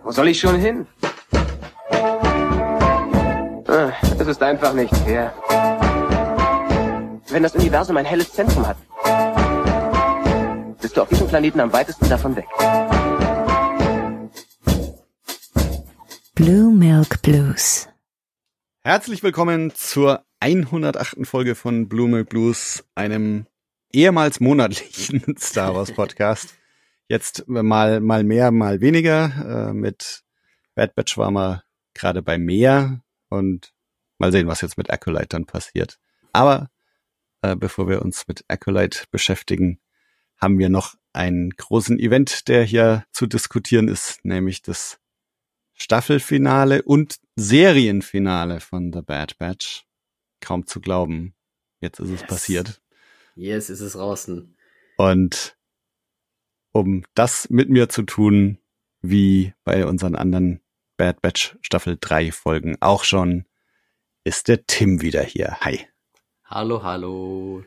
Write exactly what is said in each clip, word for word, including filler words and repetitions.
Wo soll ich schon hin? Ah, es ist einfach nicht fair. Wenn das Universum ein helles Zentrum hat, bist du auf diesem Planeten am weitesten davon weg. Blue Milk Blues. Herzlich willkommen zur hundertachten Folge von Blue Milk Blues, einem ehemals monatlichen Star Wars Podcast. Jetzt mal mal mehr, mal weniger. Äh, mit Bad Batch waren wir gerade bei mehr und mal sehen, was jetzt mit Acolyte dann passiert. Aber äh, bevor wir uns mit Acolyte beschäftigen, haben wir noch einen großen Event, der hier zu diskutieren ist, nämlich das Staffelfinale und Serienfinale von The Bad Batch. Kaum zu glauben. Jetzt ist es yes. passiert. Yes, ist es draußen. Und um das mit mir zu tun, wie bei unseren anderen Bad Batch Staffel drei Folgen auch schon, ist der Tim wieder hier. Hi. Hallo, hallo.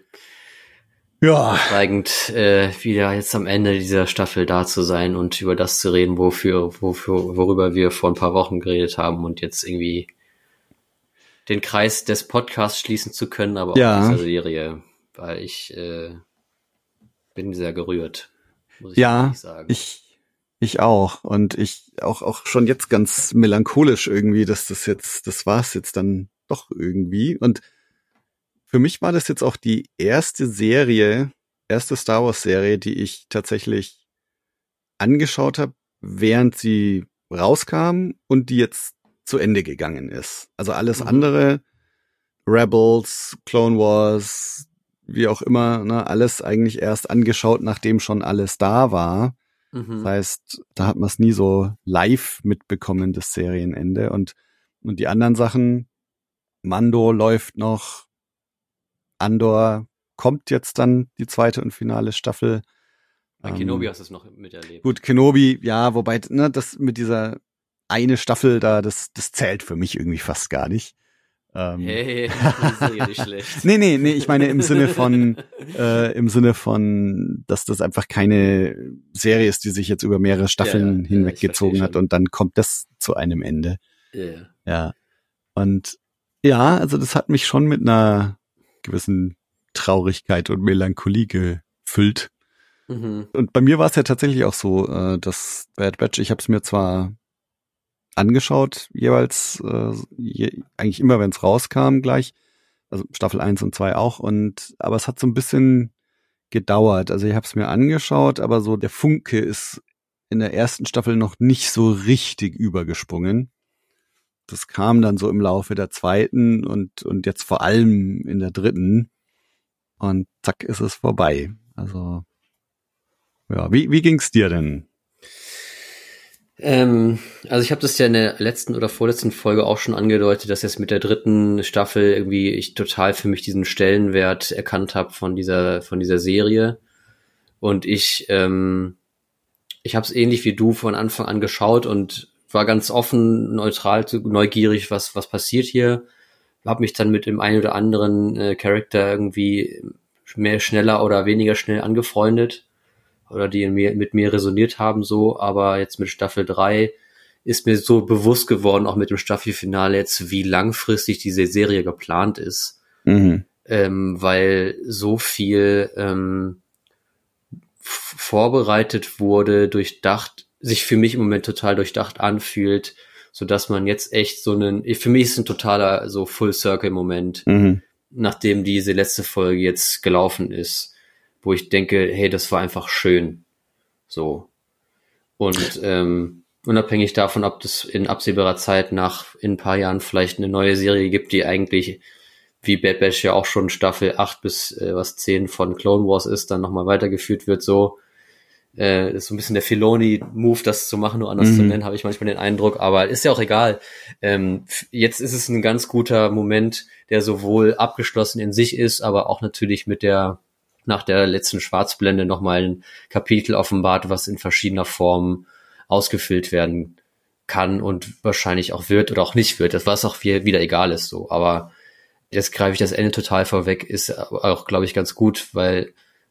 Ja. Steigend äh, wieder jetzt am Ende dieser Staffel da zu sein und über das zu reden, wofür, wofür, worüber wir vor ein paar Wochen geredet haben und jetzt irgendwie den Kreis des Podcasts schließen zu können, aber ja. auch dieser Serie, weil ich äh, bin sehr gerührt, muss ich ja, ehrlich sagen. ich ich auch und ich auch auch schon jetzt ganz melancholisch irgendwie, dass das jetzt, das war's jetzt dann doch irgendwie. Und für mich war das jetzt auch die erste Serie, erste Star Wars Serie, die ich tatsächlich angeschaut habe, während sie rauskam und die jetzt zu Ende gegangen ist. Also alles mhm. andere, Rebels, Clone Wars, wie auch immer, ne, alles eigentlich erst angeschaut, nachdem schon alles da war. Mhm. Das heißt, da hat man es nie so live mitbekommen, das Serienende. Und, und die anderen Sachen, Mando läuft noch, Andor kommt jetzt dann die zweite und finale Staffel. Bei ähm, Kenobi hast du es noch miterlebt. Gut, Kenobi, ja, wobei, ne, das mit dieser eine Staffel da, das, das zählt für mich irgendwie fast gar nicht. Ähm, hey, das ist ja nicht schlecht. nee, nee, nee, ich meine im Sinne von, äh, im Sinne von, dass das einfach keine Serie ist, die sich jetzt über mehrere Staffeln ja, ja, hinweggezogen ja, hat und dann kommt das zu einem Ende. Yeah. Ja. Und ja, also das hat mich schon mit einer gewissen Traurigkeit und Melancholie gefüllt. Mhm. Und bei mir war es ja tatsächlich auch so, äh, dass Bad Batch, ich habe es mir zwar angeschaut, jeweils äh, je, eigentlich immer, wenn es rauskam gleich, also Staffel eins und zwei auch, und aber es hat so ein bisschen gedauert. Also ich habe es mir angeschaut, aber so der Funke ist in der ersten Staffel noch nicht so richtig übergesprungen. Das kam dann so im Laufe der zweiten und und jetzt vor allem in der dritten. Und zack, ist es vorbei. Also, ja, wie wie ging's dir denn? Ähm, also ich habe das ja in der letzten oder vorletzten Folge auch schon angedeutet, dass jetzt mit der dritten Staffel irgendwie ich total für mich diesen Stellenwert erkannt habe von dieser von dieser Serie. Und ich ähm, ich habe es ähnlich wie du von Anfang an geschaut und war ganz offen, neutral, neugierig, was was passiert hier. Hab mich dann mit dem einen oder anderen äh, Charakter irgendwie mehr schneller oder weniger schnell angefreundet oder die in mir, mit mir resoniert haben so. Aber jetzt mit Staffel drei ist mir so bewusst geworden, auch mit dem Staffelfinale jetzt, wie langfristig diese Serie geplant ist. Mhm. Ähm, weil so viel ähm, f- vorbereitet wurde, durchdacht, sich für mich im Moment total durchdacht anfühlt, so dass man jetzt echt so einen, für mich ist es ein totaler so Full-Circle-Moment, mhm. nachdem diese letzte Folge jetzt gelaufen ist, wo ich denke, hey, das war einfach schön, so. Und ähm, unabhängig davon, ob das in absehbarer Zeit nach in ein paar Jahren vielleicht eine neue Serie gibt, die eigentlich wie Bad Batch ja auch schon Staffel acht bis äh, was zehn von Clone Wars ist, dann nochmal weitergeführt wird, so. Äh, ist so ein bisschen der Filoni-Move, das zu machen, nur anders mhm. zu nennen, habe ich manchmal den Eindruck, aber ist ja auch egal. Ähm, jetzt ist es ein ganz guter Moment, der sowohl abgeschlossen in sich ist, aber auch natürlich mit der, nach der letzten Schwarzblende nochmal ein Kapitel offenbart, was in verschiedener Form ausgefüllt werden kann und wahrscheinlich auch wird oder auch nicht wird, das was auch wieder egal ist, so, aber jetzt greife ich das Ende total vorweg, ist auch, glaube ich, ganz gut, weil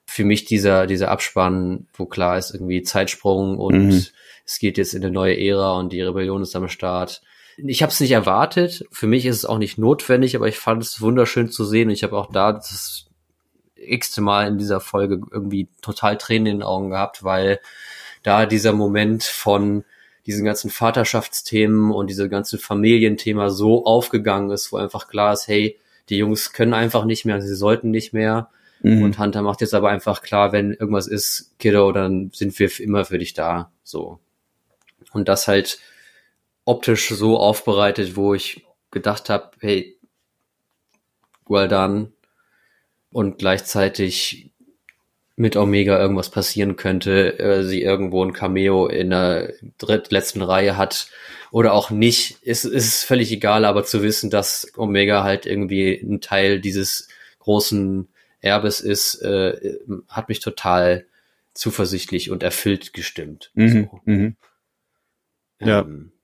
für mich dieser, dieser Abspann, wo klar ist, irgendwie Zeitsprung und mhm. es geht jetzt in eine neue Ära und die Rebellion ist am Start. Ich habe es nicht erwartet. Für mich ist es auch nicht notwendig, aber ich fand es wunderschön zu sehen. Und ich habe auch da das x-te Mal in dieser Folge irgendwie total Tränen in den Augen gehabt, weil da dieser Moment von diesen ganzen Vaterschaftsthemen und diese ganzen Familienthema so aufgegangen ist, wo einfach klar ist, hey, die Jungs können einfach nicht mehr, sie sollten nicht mehr. Mhm. Und Hunter macht jetzt aber einfach klar, wenn irgendwas ist, Kiddo, dann sind wir immer für dich da. So. Und das halt optisch so aufbereitet, wo ich gedacht habe, hey, well done. Und gleichzeitig mit Omega irgendwas passieren könnte, äh, sie irgendwo ein Cameo in der drittletzten Reihe hat oder auch nicht, ist, ist völlig egal, aber zu wissen, dass Omega halt irgendwie ein Teil dieses großen Erbes ist, äh, hat mich total zuversichtlich und erfüllt gestimmt. Mhm, so. mhm. Ja. Ähm,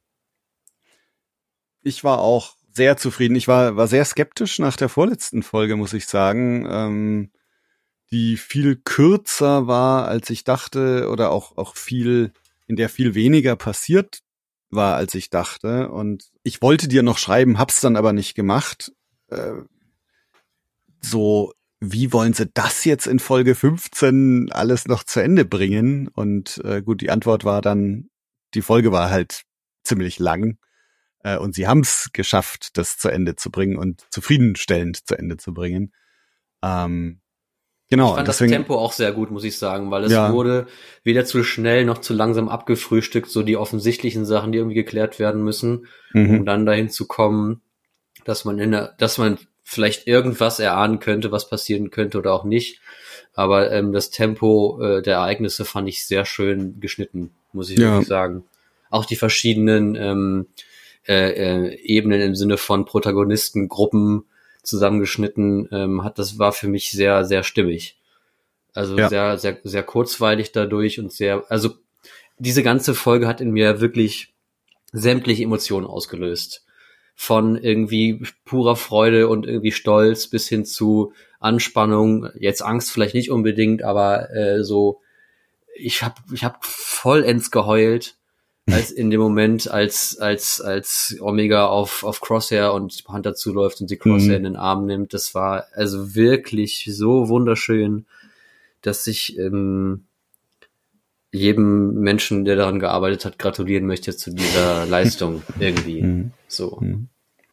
Ich war auch sehr zufrieden. Ich war, war sehr skeptisch nach der vorletzten Folge, muss ich sagen, ähm, die viel kürzer war, als ich dachte, oder auch, auch viel, in der viel weniger passiert war, als ich dachte. Und ich wollte dir noch schreiben, hab's dann aber nicht gemacht. Äh, so, wie wollen sie das jetzt in Folge fünfzehn alles noch zu Ende bringen? Und äh, gut, die Antwort war dann, die Folge war halt ziemlich lang. Und sie haben es geschafft, das zu Ende zu bringen und zufriedenstellend zu Ende zu bringen. Ähm, genau. Ich fand deswegen, das Tempo auch sehr gut, muss ich sagen, weil es ja. wurde weder zu schnell noch zu langsam abgefrühstückt, so die offensichtlichen Sachen, die irgendwie geklärt werden müssen, mhm. um dann dahin zu kommen, dass man in der, dass man vielleicht irgendwas erahnen könnte, was passieren könnte oder auch nicht. Aber ähm, das Tempo äh, der Ereignisse fand ich sehr schön geschnitten, muss ich ja. wirklich sagen. Auch die verschiedenen ähm, Äh, äh, Ebenen im Sinne von Protagonisten, Gruppen zusammengeschnitten, ähm, hat, das war für mich sehr, sehr stimmig. Also ja. sehr, sehr, sehr kurzweilig dadurch und sehr, also diese ganze Folge hat in mir wirklich sämtliche Emotionen ausgelöst. Von irgendwie purer Freude und irgendwie Stolz bis hin zu Anspannung, jetzt Angst vielleicht nicht unbedingt, aber äh, so, ich hab, ich hab vollends geheult, als in dem Moment, als als als Omega auf auf Crosshair und Hunter zuläuft und sie Crosshair mhm. in den Arm nimmt. Das war also wirklich so wunderschön, dass ich ähm, jedem Menschen, der daran gearbeitet hat, gratulieren möchte zu dieser Leistung irgendwie. Mhm. So. Mhm.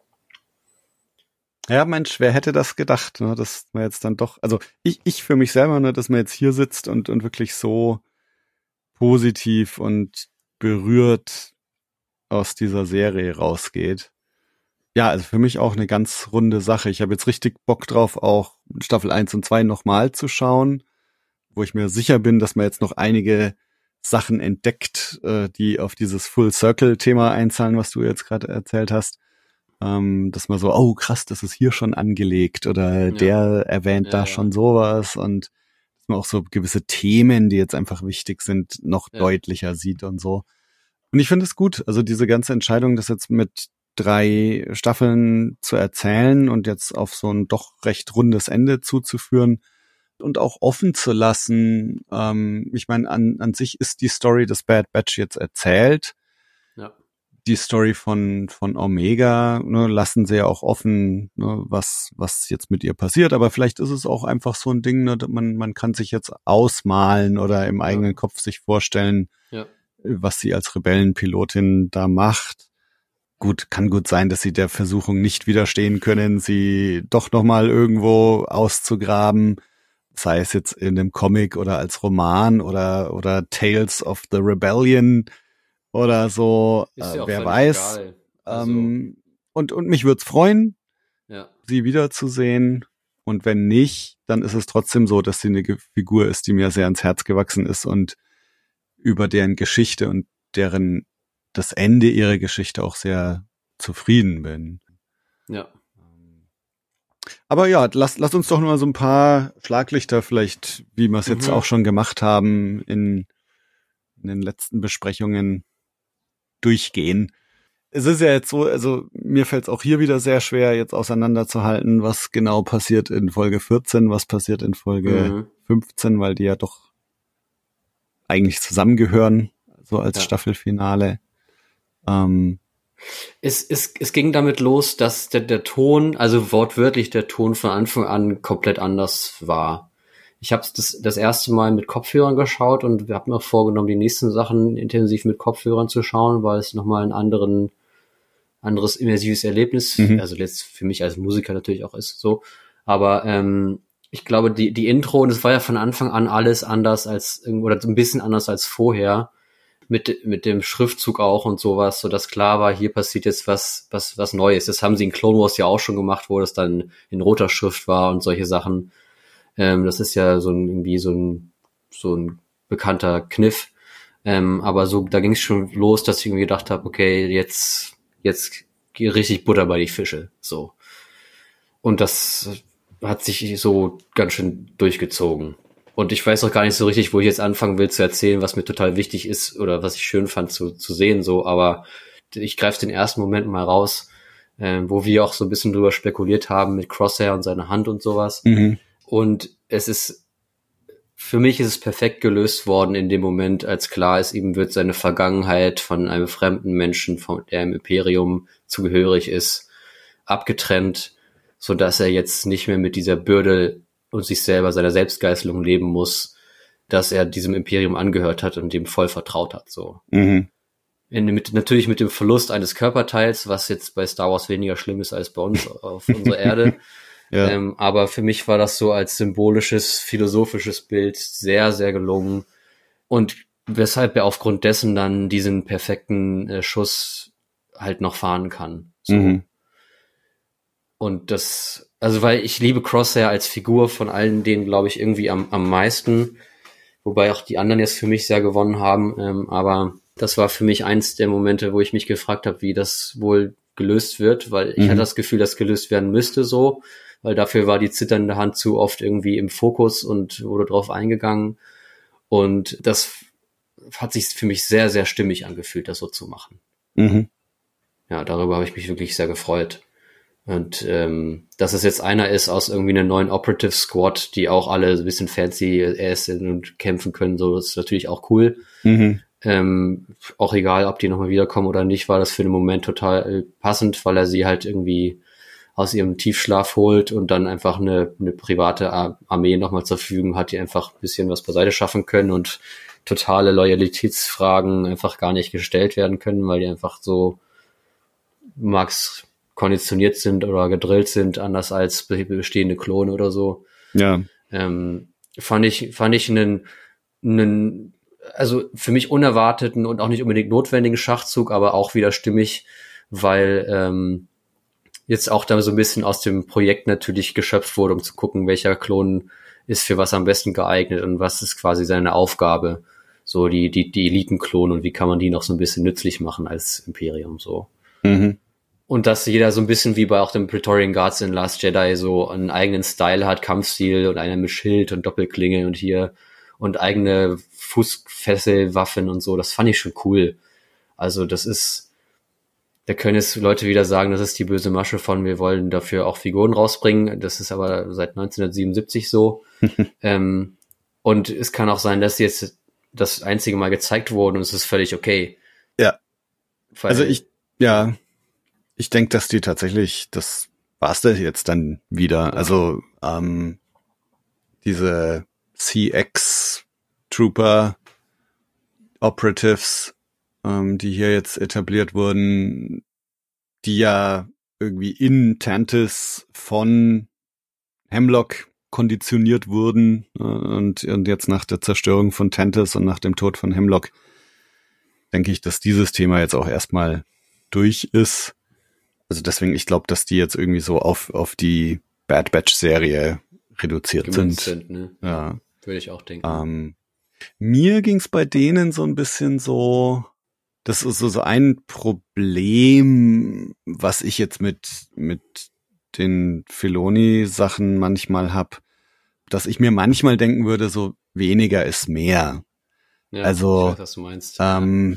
Ja, Mensch, wer hätte das gedacht, ne, dass man jetzt dann doch, also ich ich für mich selber, ne, dass man jetzt hier sitzt und und wirklich so positiv und berührt aus dieser Serie rausgeht. Ja, also für mich auch eine ganz runde Sache. Ich habe jetzt richtig Bock drauf, auch Staffel eins und zwei nochmal zu schauen, wo ich mir sicher bin, dass man jetzt noch einige Sachen entdeckt, äh, die auf dieses Full-Circle-Thema einzahlen, was du jetzt gerade erzählt hast. Ähm, dass man so, oh krass, das ist hier schon angelegt oder ja. der erwähnt ja, da ja. schon sowas und dass man auch so gewisse Themen, die jetzt einfach wichtig sind, noch ja. deutlicher sieht und so. Und ich finde es gut, also diese ganze Entscheidung, das jetzt mit drei Staffeln zu erzählen und jetzt auf so ein doch recht rundes Ende zuzuführen und auch offen zu lassen. Ähm, ich meine, an, an sich ist die Story des Bad Batch jetzt erzählt. Ja. Die Story von von Omega, ne, lassen sie ja auch offen, ne, was was jetzt mit ihr passiert. Aber vielleicht ist es auch einfach so ein Ding, ne, man man kann sich jetzt ausmalen oder im eigenen ja. Kopf sich vorstellen, ja. was sie als Rebellenpilotin da macht. Gut, kann gut sein, dass sie der Versuchung nicht widerstehen können, sie doch nochmal irgendwo auszugraben, sei es jetzt in einem Comic oder als Roman oder oder Tales of the Rebellion oder so, ist ja äh, wer weiß. Also, ähm, und und mich würde es freuen, ja. sie wiederzusehen. Und wenn nicht, dann ist es trotzdem so, dass sie eine Figur ist, die mir sehr ans Herz gewachsen ist und über deren Geschichte und deren das Ende ihrer Geschichte auch sehr zufrieden bin. Ja. Aber ja, lass, lass uns doch nur mal so ein paar Schlaglichter vielleicht, wie wir es jetzt Mhm. auch schon gemacht haben, in, in den letzten Besprechungen durchgehen. es ist ja jetzt so, also mir fällt es auch hier wieder sehr schwer, jetzt auseinanderzuhalten, was genau passiert in Folge vierzehn, was passiert in Folge mhm. fünfzehn, weil die ja doch eigentlich zusammengehören, so als ja. Staffelfinale. Ähm, Es, es, es ging damit los, dass der, der Ton, also wortwörtlich der Ton von Anfang an komplett anders war. Ich habe das das erste Mal mit Kopfhörern geschaut und wir haben mir vorgenommen, die nächsten Sachen intensiv mit Kopfhörern zu schauen, weil es nochmal ein anderen, anderes immersives Erlebnis, mhm. also jetzt für mich als Musiker natürlich auch ist so. Aber ähm, ich glaube, die die Intro, und es war ja von Anfang an alles anders als, oder ein bisschen anders als vorher, mit mit dem Schriftzug auch und sowas, so dass klar war, hier passiert jetzt was was was Neues. Das haben sie in Clone Wars ja auch schon gemacht, wo das dann in roter Schrift war und solche Sachen. Ähm, das ist ja so ein irgendwie so ein so ein bekannter Kniff. Ähm, aber so da ging es schon los, dass ich irgendwie gedacht habe, okay, jetzt jetzt richtig Butter bei die Fische, so. Und das hat sich so ganz schön durchgezogen. Und ich weiß auch gar nicht so richtig, wo ich jetzt anfangen will zu erzählen, was mir total wichtig ist oder was ich schön fand zu zu sehen, so. Aber ich greife den ersten Moment mal raus, äh, wo wir auch so ein bisschen drüber spekuliert haben mit Crosshair und seiner Hand und sowas. Mhm. Und es ist, für mich ist es perfekt gelöst worden in dem Moment, als klar ist, ihm wird seine Vergangenheit von einem fremden Menschen, von der im Imperium zugehörig ist, abgetrennt, so dass er jetzt nicht mehr mit dieser Bürde und sich selber seiner Selbstgeißelung leben muss, dass er diesem Imperium angehört hat und dem voll vertraut hat, so. Mhm. In, mit, natürlich mit dem Verlust eines Körperteils, was jetzt bei Star Wars weniger schlimm ist als bei uns auf unserer Erde. Ja. Ähm, aber für mich war das so als symbolisches, philosophisches Bild sehr, sehr gelungen. Und weshalb er aufgrund dessen dann diesen perfekten äh, Schuss halt noch fahren kann. So. Mhm. Und das, also weil ich liebe Crosshair als Figur von allen denen, glaube ich, irgendwie am, am meisten. Wobei auch die anderen jetzt für mich sehr gewonnen haben. Ähm, aber das war für mich eins der Momente, wo ich mich gefragt habe, wie das wohl gelöst wird, weil ich mhm. hatte das Gefühl, dass gelöst werden müsste so. Weil dafür war die zitternde Hand zu oft irgendwie im Fokus und wurde drauf eingegangen. Und das hat sich für mich sehr, sehr stimmig angefühlt, das so zu machen. Mhm. Ja, darüber habe ich mich wirklich sehr gefreut. Und ähm, dass es jetzt einer ist aus irgendwie einer neuen Operative Squad, die auch alle ein bisschen fancy ass sind und kämpfen können, so, das ist natürlich auch cool. Mhm. Ähm, auch egal, ob die nochmal wiederkommen oder nicht, war das für den Moment total passend, weil er sie halt irgendwie aus ihrem Tiefschlaf holt und dann einfach eine, eine private Armee nochmal zur Verfügung hat, die einfach ein bisschen was beiseite schaffen können und totale Loyalitätsfragen einfach gar nicht gestellt werden können, weil die einfach so Max konditioniert sind oder gedrillt sind, anders als bestehende Klone oder so. Ja. Ähm, fand ich, fand ich einen, einen, also für mich unerwarteten und auch nicht unbedingt notwendigen Schachzug, aber auch wieder stimmig, weil ähm, jetzt auch da so ein bisschen aus dem Projekt natürlich geschöpft wurde, um zu gucken, welcher Klon ist für was am besten geeignet und was ist quasi seine Aufgabe. So die, die, die Elitenklone und wie kann man die noch so ein bisschen nützlich machen als Imperium, so. Mhm. Und dass jeder so ein bisschen wie bei auch den Praetorian Guards in Last Jedi so einen eigenen Style hat, Kampfstil und einer mit Schild und Doppelklinge und hier und eigene Fußfesselwaffen und so. Das fand ich schon cool. Also das ist, da können jetzt Leute wieder sagen, das ist die böse Masche von, wir wollen dafür auch Figuren rausbringen. Das ist aber seit neunzehnhundertsiebenundsiebzig so. ähm, und es kann auch sein, dass sie jetzt das einzige Mal gezeigt wurden und es ist völlig okay. Ja. Weil, also ich, ja, ich denke, dass die tatsächlich, das war's das jetzt dann wieder. Ja. Also ähm, diese C X Trooper Operatives, die hier jetzt etabliert wurden, die ja irgendwie in Tantis von Hemlock konditioniert wurden und, und jetzt nach der Zerstörung von Tantis und nach dem Tod von Hemlock denke ich, dass dieses Thema jetzt auch erstmal durch ist. Also deswegen, ich glaube, dass die jetzt irgendwie so auf auf die Bad Batch-Serie reduziert sind. sind ne? Ja. Würde ich auch denken. Ähm, mir ging's bei denen so ein bisschen so, das ist so, so ein Problem, was ich jetzt mit mit den Filoni-Sachen manchmal hab, dass ich mir manchmal denken würde, so weniger ist mehr. Ja, also, ich weiß, was du meinst. Ähm,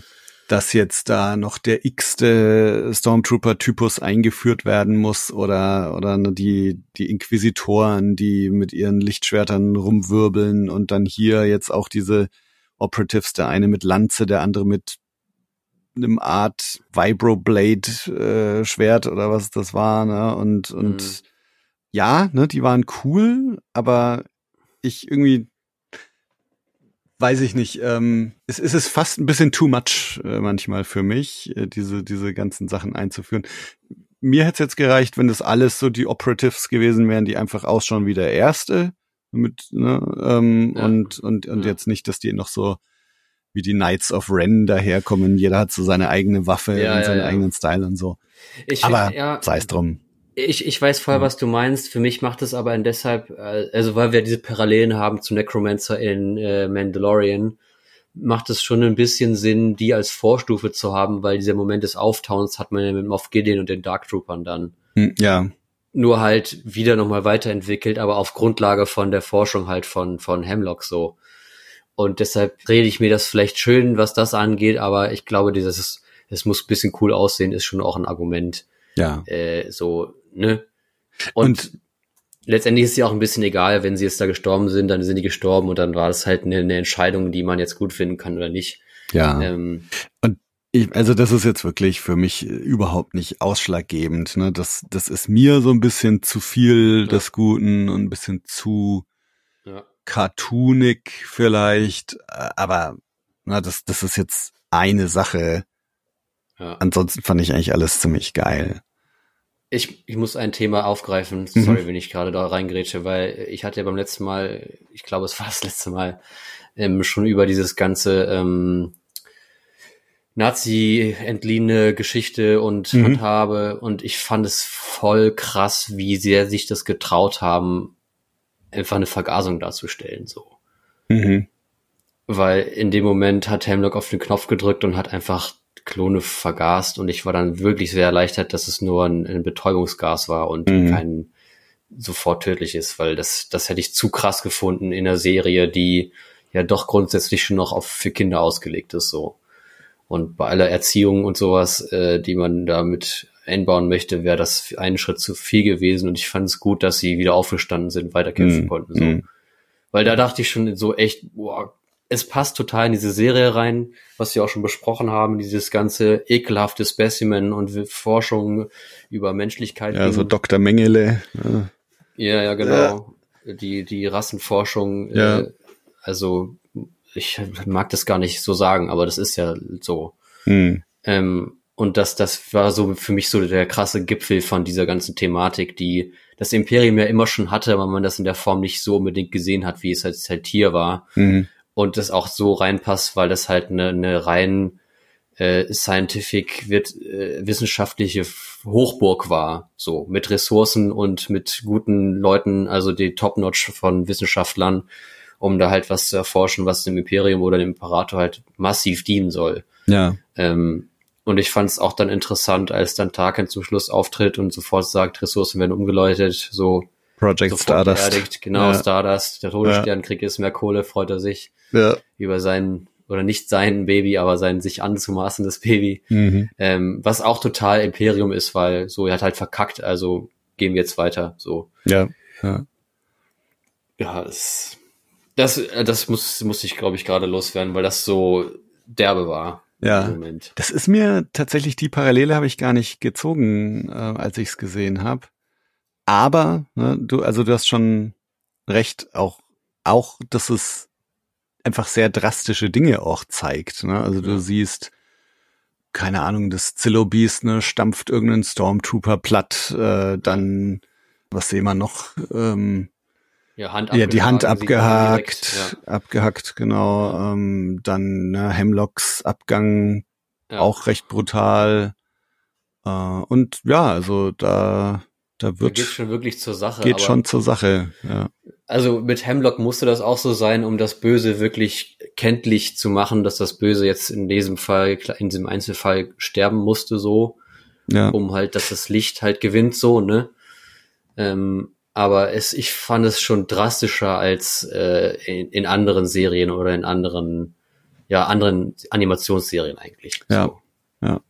dass jetzt da noch der x-te Stormtrooper-Typus eingeführt werden muss oder oder die die Inquisitoren, die mit ihren Lichtschwertern rumwirbeln und dann hier jetzt auch diese Operatives, der eine mit Lanze, der andere mit einem Art Vibroblade-Schwert äh, oder was das war, ne? Und und mhm. ja, ne, die waren cool, aber ich irgendwie weiß ich nicht, ähm, es ist es fast ein bisschen too much äh, manchmal für mich, äh, diese diese ganzen Sachen einzuführen. Mir hätte es jetzt gereicht, wenn das alles so die Operatives gewesen wären, die einfach ausschauen wie der erste mit ne, ähm, ja. und und und ja. jetzt nicht, dass die noch so wie die Knights of Ren daherkommen. Jeder hat so seine eigene Waffe ja, und ja, seinen ja. eigenen Style und so. Ich, aber ja, sei es drum. Ich, ich weiß voll, was du meinst. Für mich macht es aber deshalb, also weil wir diese Parallelen haben zu Necromancer in äh, Mandalorian, macht es schon ein bisschen Sinn, die als Vorstufe zu haben, weil dieser Moment des Auftauens hat man ja mit Moff Gideon und den Dark Troopern dann. Ja. Nur halt wieder nochmal weiterentwickelt, aber auf Grundlage von der Forschung halt von, von Hemlock so. Und deshalb rede ich mir das vielleicht schön, was das angeht, aber ich glaube, dieses, es muss ein bisschen cool aussehen, ist schon auch ein Argument. Ja. Äh, so, ne? Und, und letztendlich ist es ja auch ein bisschen egal, wenn sie jetzt da gestorben sind, dann sind die gestorben und dann war das halt eine, eine Entscheidung, die man jetzt gut finden kann oder nicht. Ja. Ähm, und ich, also das ist jetzt wirklich für mich überhaupt nicht ausschlaggebend, ne? Das, das ist mir so ein bisschen zu viel ja. des Guten und ein bisschen zu ja. cartoonig vielleicht, aber na, das, das ist jetzt eine Sache. Ja. Ansonsten fand ich eigentlich alles ziemlich geil. Ich, ich muss ein Thema aufgreifen, sorry, mhm. wenn ich gerade da reingrätsche, weil ich hatte ja beim letzten Mal, ich glaube, es war das letzte Mal, ähm, schon über dieses ganze ähm, Nazi-entliehene Geschichte und mhm. Handhabe und ich fand es voll krass, wie sehr sich das getraut haben, einfach eine Vergasung darzustellen, so. Mhm. Weil in dem Moment hat Hemlock auf den Knopf gedrückt und hat einfach Klone vergast und ich war dann wirklich sehr erleichtert, dass es nur ein, ein Betäubungsgas war und mhm. kein sofort tödliches, weil das das hätte ich zu krass gefunden in einer Serie, die ja doch grundsätzlich schon noch auf für Kinder ausgelegt ist so. Und bei aller Erziehung und sowas, äh, die man damit einbauen möchte, wäre das einen Schritt zu viel gewesen und ich fand es gut, dass sie wieder aufgestanden sind, weiterkämpfen mhm. konnten so. Mhm. Weil da dachte ich schon so echt, boah, es passt total in diese Serie rein, was wir auch schon besprochen haben, dieses ganze ekelhafte Specimen und Forschung über Menschlichkeit. Ja, so Doktor Mengele. Ja, ja, ja genau. Ja. Die die Rassenforschung, ja. äh, also ich mag das gar nicht so sagen, aber das ist ja so. Hm. Ähm, und das das war so für mich so der krasse Gipfel von dieser ganzen Thematik, die das Imperium ja immer schon hatte, aber man das in der Form nicht so unbedingt gesehen hat, wie es halt, halt hier war. Mhm. Und das auch so reinpasst, weil das halt eine, eine rein äh, scientific, wird, äh, wissenschaftliche Hochburg war, so mit Ressourcen und mit guten Leuten, also die Top-Notch von Wissenschaftlern, um da halt was zu erforschen, was dem Imperium oder dem Imperator halt massiv dienen soll. Ja. Ähm, und ich fand es auch dann interessant, als dann Tarkin zum Schluss auftritt und sofort sagt, Ressourcen werden umgeläutet, so Project Stardust. Beerdigt. Genau, ja. Stardust. Der Todessternkrieg ja. ist mehr Kohle, freut er sich. Ja. Über sein, oder nicht sein Baby, aber sein sich anzumaßendes Baby. Mhm. Ähm, was auch total Imperium ist, weil so, er hat halt verkackt, also gehen wir jetzt weiter, so. Ja. Ja, ja das, das, das muss, muss ich, glaube ich, gerade loswerden, weil das so derbe war. Ja. Im Moment. Das ist mir tatsächlich, die Parallele habe ich gar nicht gezogen, äh, als ich es gesehen habe. Aber, ne, du, also du hast schon recht, auch, auch, dass es einfach sehr drastische Dinge auch zeigt, ne? Also du ja. siehst, keine Ahnung, das Zillow Beast, ne, stampft irgendeinen Stormtrooper platt, äh, dann, was sehen wir noch, ähm, ja, Hand ja, die Hand abgehakt, direkt, ja. abgehackt, genau, ja. ähm, dann, ne, Hemlocks Abgang, ja. auch recht brutal, äh, und ja, also da, Da wird, geht schon wirklich zur Sache. Geht aber schon zur Sache, ja. Also mit Hemlock musste das auch so sein, um das Böse wirklich kenntlich zu machen, dass das Böse jetzt in diesem Fall, in diesem Einzelfall sterben musste, so. Ja. Um halt, dass das Licht halt gewinnt, so, ne? Ähm, aber es, ich fand es schon drastischer als äh, in, in anderen Serien oder in anderen ja, anderen Animationsserien eigentlich. Ja, so. ja.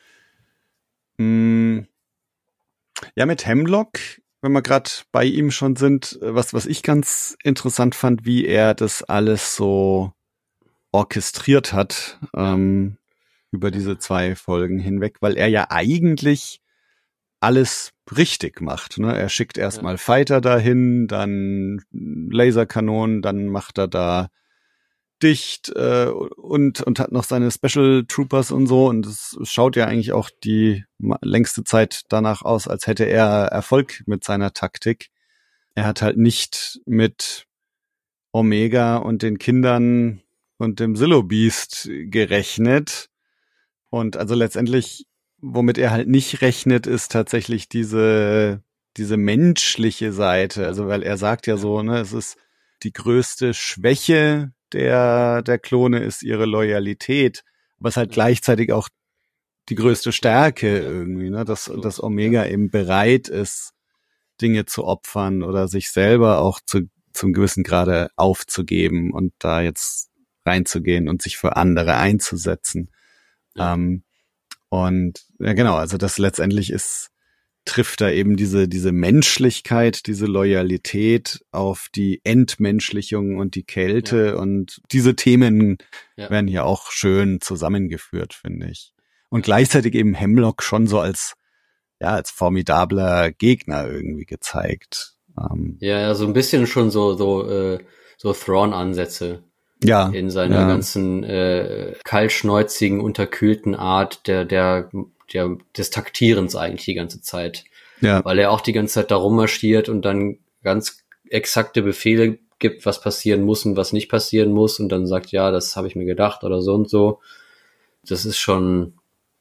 Mm. Ja, mit Hemlock, wenn wir gerade bei ihm schon sind, was, was ich ganz interessant fand, wie er das alles so orchestriert hat, ähm, über diese zwei Folgen hinweg, weil er ja eigentlich alles richtig macht. Ne? Er schickt erstmal ja. Fighter dahin, dann Laserkanonen, dann macht er da dicht äh, und und hat noch seine Special Troopers und so, und es schaut ja eigentlich auch die längste Zeit danach aus, als hätte er Erfolg mit seiner Taktik. Er hat halt nicht mit Omega und den Kindern und dem Zillo Beast gerechnet, und also letztendlich, womit er halt nicht rechnet, ist tatsächlich diese diese menschliche Seite, also weil er sagt ja so, ne, es ist die größte Schwäche der der Klone ist ihre Loyalität, was halt gleichzeitig auch die größte Stärke irgendwie, ne, dass dass Omega eben bereit ist, Dinge zu opfern oder sich selber auch zu zum gewissen Grade aufzugeben und da jetzt reinzugehen und sich für andere einzusetzen. Ja. Ähm, und ja, genau, also das letztendlich ist trifft da eben diese diese Menschlichkeit, diese Loyalität auf die Entmenschlichung und die Kälte, ja. Und diese Themen ja. werden hier auch schön zusammengeführt, finde ich. Und gleichzeitig eben Hemlock schon so als ja als formidabler Gegner irgendwie gezeigt. Ähm, ja, ja, so ein bisschen schon so so äh, so Thrawn-Ansätze. Ja. In seiner ja. ganzen äh, kaltschnäuzigen, unterkühlten Art der der der des Taktierens eigentlich die ganze Zeit. Ja. Weil er auch die ganze Zeit da rummarschiert und dann ganz exakte Befehle gibt, was passieren muss und was nicht passieren muss, und dann sagt, ja, das habe ich mir gedacht oder so und so. Das ist schon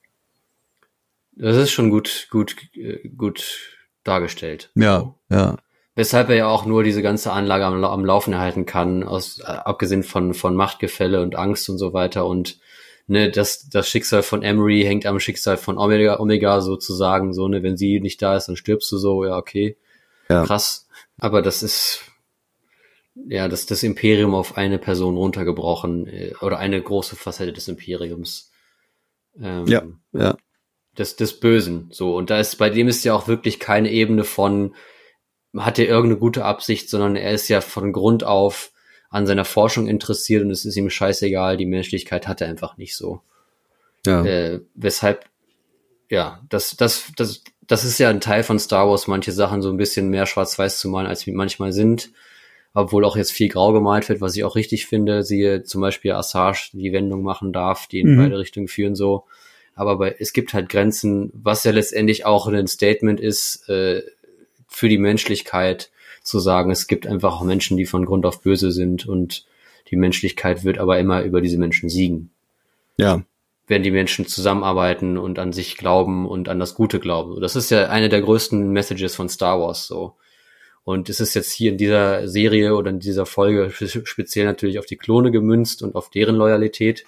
das ist schon gut gut gut dargestellt. Ja, so. ja. Weshalb er ja auch nur diese ganze Anlage am, am Laufen erhalten kann, aus, äh, abgesehen von, von Machtgefälle und Angst und so weiter. Und ne, das, das Schicksal von Emery hängt am Schicksal von Omega, Omega sozusagen. So, ne, wenn sie nicht da ist, dann stirbst du so, ja, okay. Ja. Krass. Aber das ist, ja, das, das Imperium auf eine Person runtergebrochen, äh, oder eine große Facette des Imperiums. Ähm, ja, ja. Des, des Bösen, so. Und da ist, bei dem ist ja auch wirklich keine Ebene von, hat er irgendeine gute Absicht, sondern er ist ja von Grund auf an seiner Forschung interessiert und es ist ihm scheißegal, die Menschlichkeit hat er einfach nicht so. Ja. Äh, weshalb, ja, das, das, das, das ist ja ein Teil von Star Wars, manche Sachen so ein bisschen mehr schwarz-weiß zu malen, als sie manchmal sind, obwohl auch jetzt viel grau gemalt wird, was ich auch richtig finde, siehe zum Beispiel Asajj die Wendung machen darf, die in mhm. beide Richtungen führen, so. Aber bei, es gibt halt Grenzen, was ja letztendlich auch ein Statement ist, äh, für die Menschlichkeit, zu sagen, es gibt einfach auch Menschen, die von Grund auf böse sind und die Menschlichkeit wird aber immer über diese Menschen siegen. Ja. Wenn die Menschen zusammenarbeiten und an sich glauben und an das Gute glauben. Das ist ja eine der größten Messages von Star Wars, so. Und es ist jetzt hier in dieser Serie oder in dieser Folge speziell natürlich auf die Klone gemünzt und auf deren Loyalität.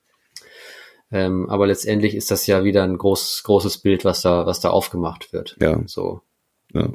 Ähm, aber letztendlich ist das ja wieder ein großes, großes Bild, was da, was da aufgemacht wird. Ja. So. Ja.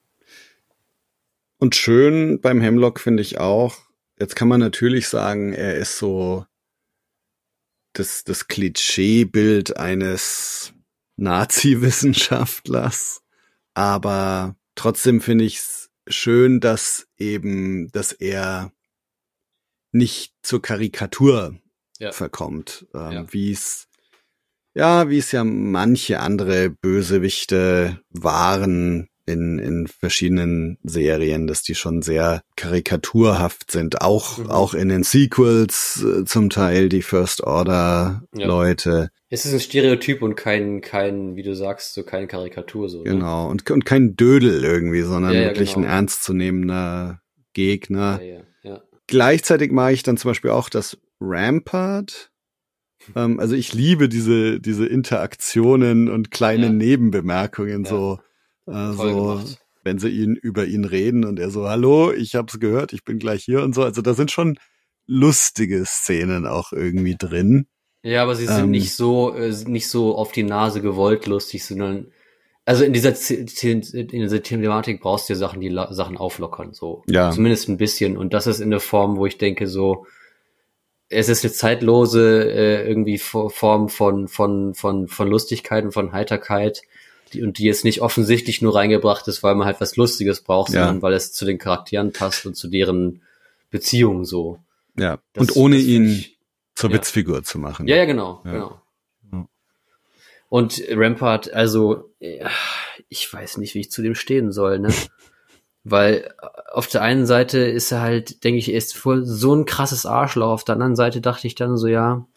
Und schön beim Hemlock finde ich auch, jetzt kann man natürlich sagen, er ist so das, das Klischeebild eines Nazi-Wissenschaftlers, aber trotzdem finde ich es schön, dass eben, dass er nicht zur Karikatur ja. verkommt, ähm, ja. wie es ja, wie es ja manche andere Bösewichte waren in in verschiedenen Serien, dass die schon sehr karikaturhaft sind, auch mhm. auch in den Sequels äh, zum Teil die First Order ja. Leute. Es ist ein Stereotyp und kein kein, wie du sagst, so keine Karikatur so. Genau, ne? und und kein Dödel irgendwie, sondern ja, ja, wirklich genau. ein ernstzunehmender Gegner. Ja, ja, ja. Gleichzeitig mag ich dann zum Beispiel auch das Rampart. Ähm, also ich liebe diese diese Interaktionen und kleine ja. Nebenbemerkungen ja. so. Also, wenn sie ihn über ihn reden und er so, hallo, ich hab's gehört, ich bin gleich hier und so. Also da sind schon lustige Szenen auch irgendwie drin. Ja, aber sie sind ähm, nicht so äh, nicht so auf die Nase gewollt lustig, sondern also in dieser in dieser Thematik brauchst du ja Sachen, die La- Sachen auflockern, so. Ja. Zumindest ein bisschen. Und das ist in der Form, wo ich denke so, es ist eine zeitlose äh, irgendwie Form von von von von Lustigkeit und von Heiterkeit, die und die jetzt nicht offensichtlich nur reingebracht ist, weil man halt was Lustiges braucht, Ja. sondern weil es zu den Charakteren passt und zu deren Beziehungen so. Ja, Das- und ohne das find ihn ich- zur ja. Witzfigur zu machen. Ja, ja, genau, Ja. genau. Ja. Und Rampart, also ja, ich weiß nicht, wie ich zu dem stehen soll, ne? Weil auf der einen Seite ist er halt, denke ich, er ist voll so ein krasses Arschloch. Auf der anderen Seite dachte ich dann so, ja,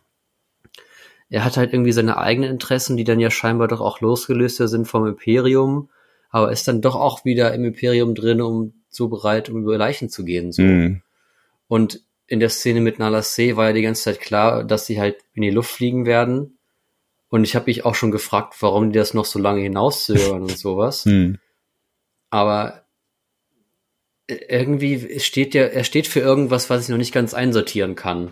er hat halt irgendwie seine eigenen Interessen, die dann ja scheinbar doch auch losgelöster sind vom Imperium, aber ist dann doch auch wieder im Imperium drin, um so bereit, um über Leichen zu gehen, so. Mhm. Und in der Szene mit Nala Se war ja die ganze Zeit klar, dass sie halt in die Luft fliegen werden. Und ich habe mich auch schon gefragt, warum die das noch so lange hinauszögern und sowas. Mhm. Aber irgendwie steht der, er steht für irgendwas, was ich noch nicht ganz einsortieren kann.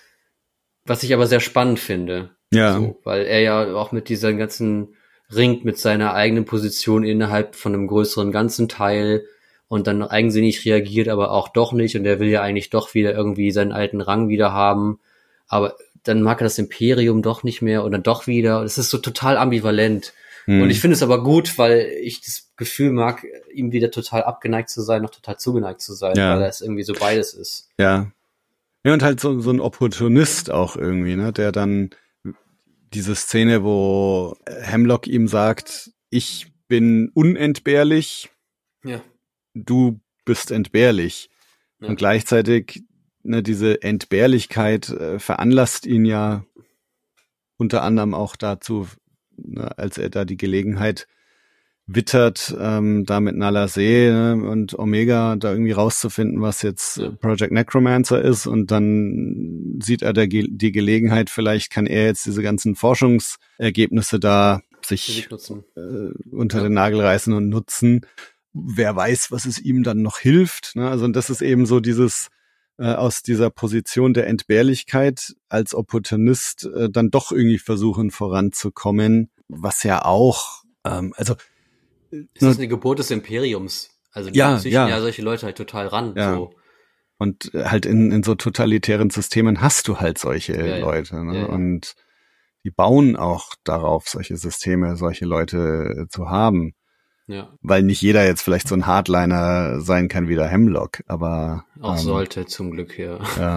Was ich aber sehr spannend finde. Ja. So, weil er ja auch mit dieser ganzen ringt mit seiner eigenen Position innerhalb von einem größeren ganzen Teil und dann eigensinnig reagiert, aber auch doch nicht. Und er will ja eigentlich doch wieder irgendwie seinen alten Rang wieder haben. Aber dann mag er das Imperium doch nicht mehr und dann doch wieder. Es ist so total ambivalent. Mhm. Und ich finde es aber gut, weil ich das Gefühl mag, ihm wieder total abgeneigt zu sein, noch total zugeneigt zu sein, Ja. weil er es irgendwie so beides ist. Ja. Ja, und halt so, so ein Opportunist auch irgendwie, ne, der dann diese Szene, wo Hemlock ihm sagt, ich bin unentbehrlich, Ja. du bist entbehrlich. Ja. Und gleichzeitig, ne, diese Entbehrlichkeit äh, veranlasst ihn ja unter anderem auch dazu, ne, als er da die Gelegenheit wittert, ähm, da mit Nala Se, ne, und Omega da irgendwie rauszufinden, was jetzt Ja. äh, Project Necromancer ist, und dann sieht er der Ge- die Gelegenheit, vielleicht kann er jetzt diese ganzen Forschungsergebnisse da Für sich sich nutzen. äh, unter Ja. den Nagel reißen und nutzen. Wer weiß, was es ihm dann noch hilft. Ne? Also und das ist eben so dieses äh, aus dieser Position der Entbehrlichkeit als Opportunist äh, dann doch irgendwie versuchen voranzukommen, was ja auch, ähm, also Es ist eine Geburt des Imperiums. Also die Ja, züchten ja. ja solche Leute halt total ran. Ja. So. und halt in, in so totalitären Systemen hast du halt solche Ja, ja. Leute. Ne? Ja, ja. Und die bauen auch darauf, solche Systeme, solche Leute zu haben. Ja, Weil nicht jeder jetzt vielleicht so ein Hardliner sein kann wie der Hemlock, aber auch ähm, sollte zum Glück, ja. ja.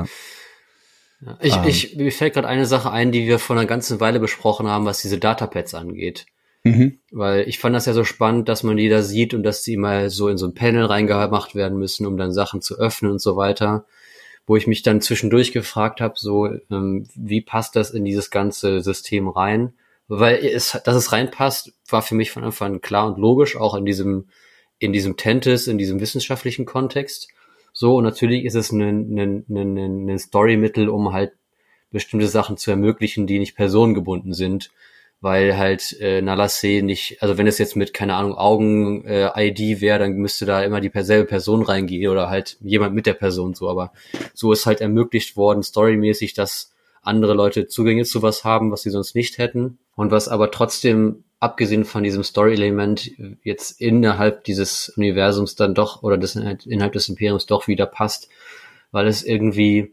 Ja. Ich, Ähm. ich, mir fällt gerade eine Sache ein, die wir vor einer ganzen Weile besprochen haben, was diese Datapads angeht. Mhm. Weil ich fand das ja so spannend, dass man die da sieht und dass die mal so in so ein Panel reingemacht werden müssen, um dann Sachen zu öffnen und so weiter. Wo ich mich dann zwischendurch gefragt habe, so ähm, wie passt das in dieses ganze System rein? Weil es, dass es reinpasst, war für mich von Anfang an klar und logisch, auch in diesem in diesem Tentis, in diesem wissenschaftlichen Kontext. So, und natürlich ist es ein, ein, ein, ein Storymittel, um halt bestimmte Sachen zu ermöglichen, die nicht personengebunden sind. Weil halt äh, Nala Se nicht, also wenn es jetzt mit, keine Ahnung, Augen-I D äh, wäre, dann müsste da immer die selbe Person reingehen oder halt jemand mit der Person so, aber so ist halt ermöglicht worden, storymäßig, dass andere Leute Zugänge zu was haben, was sie sonst nicht hätten und was aber trotzdem, abgesehen von diesem Story-Element, jetzt innerhalb dieses Universums dann doch, oder des, innerhalb des Imperiums doch wieder passt, weil es irgendwie,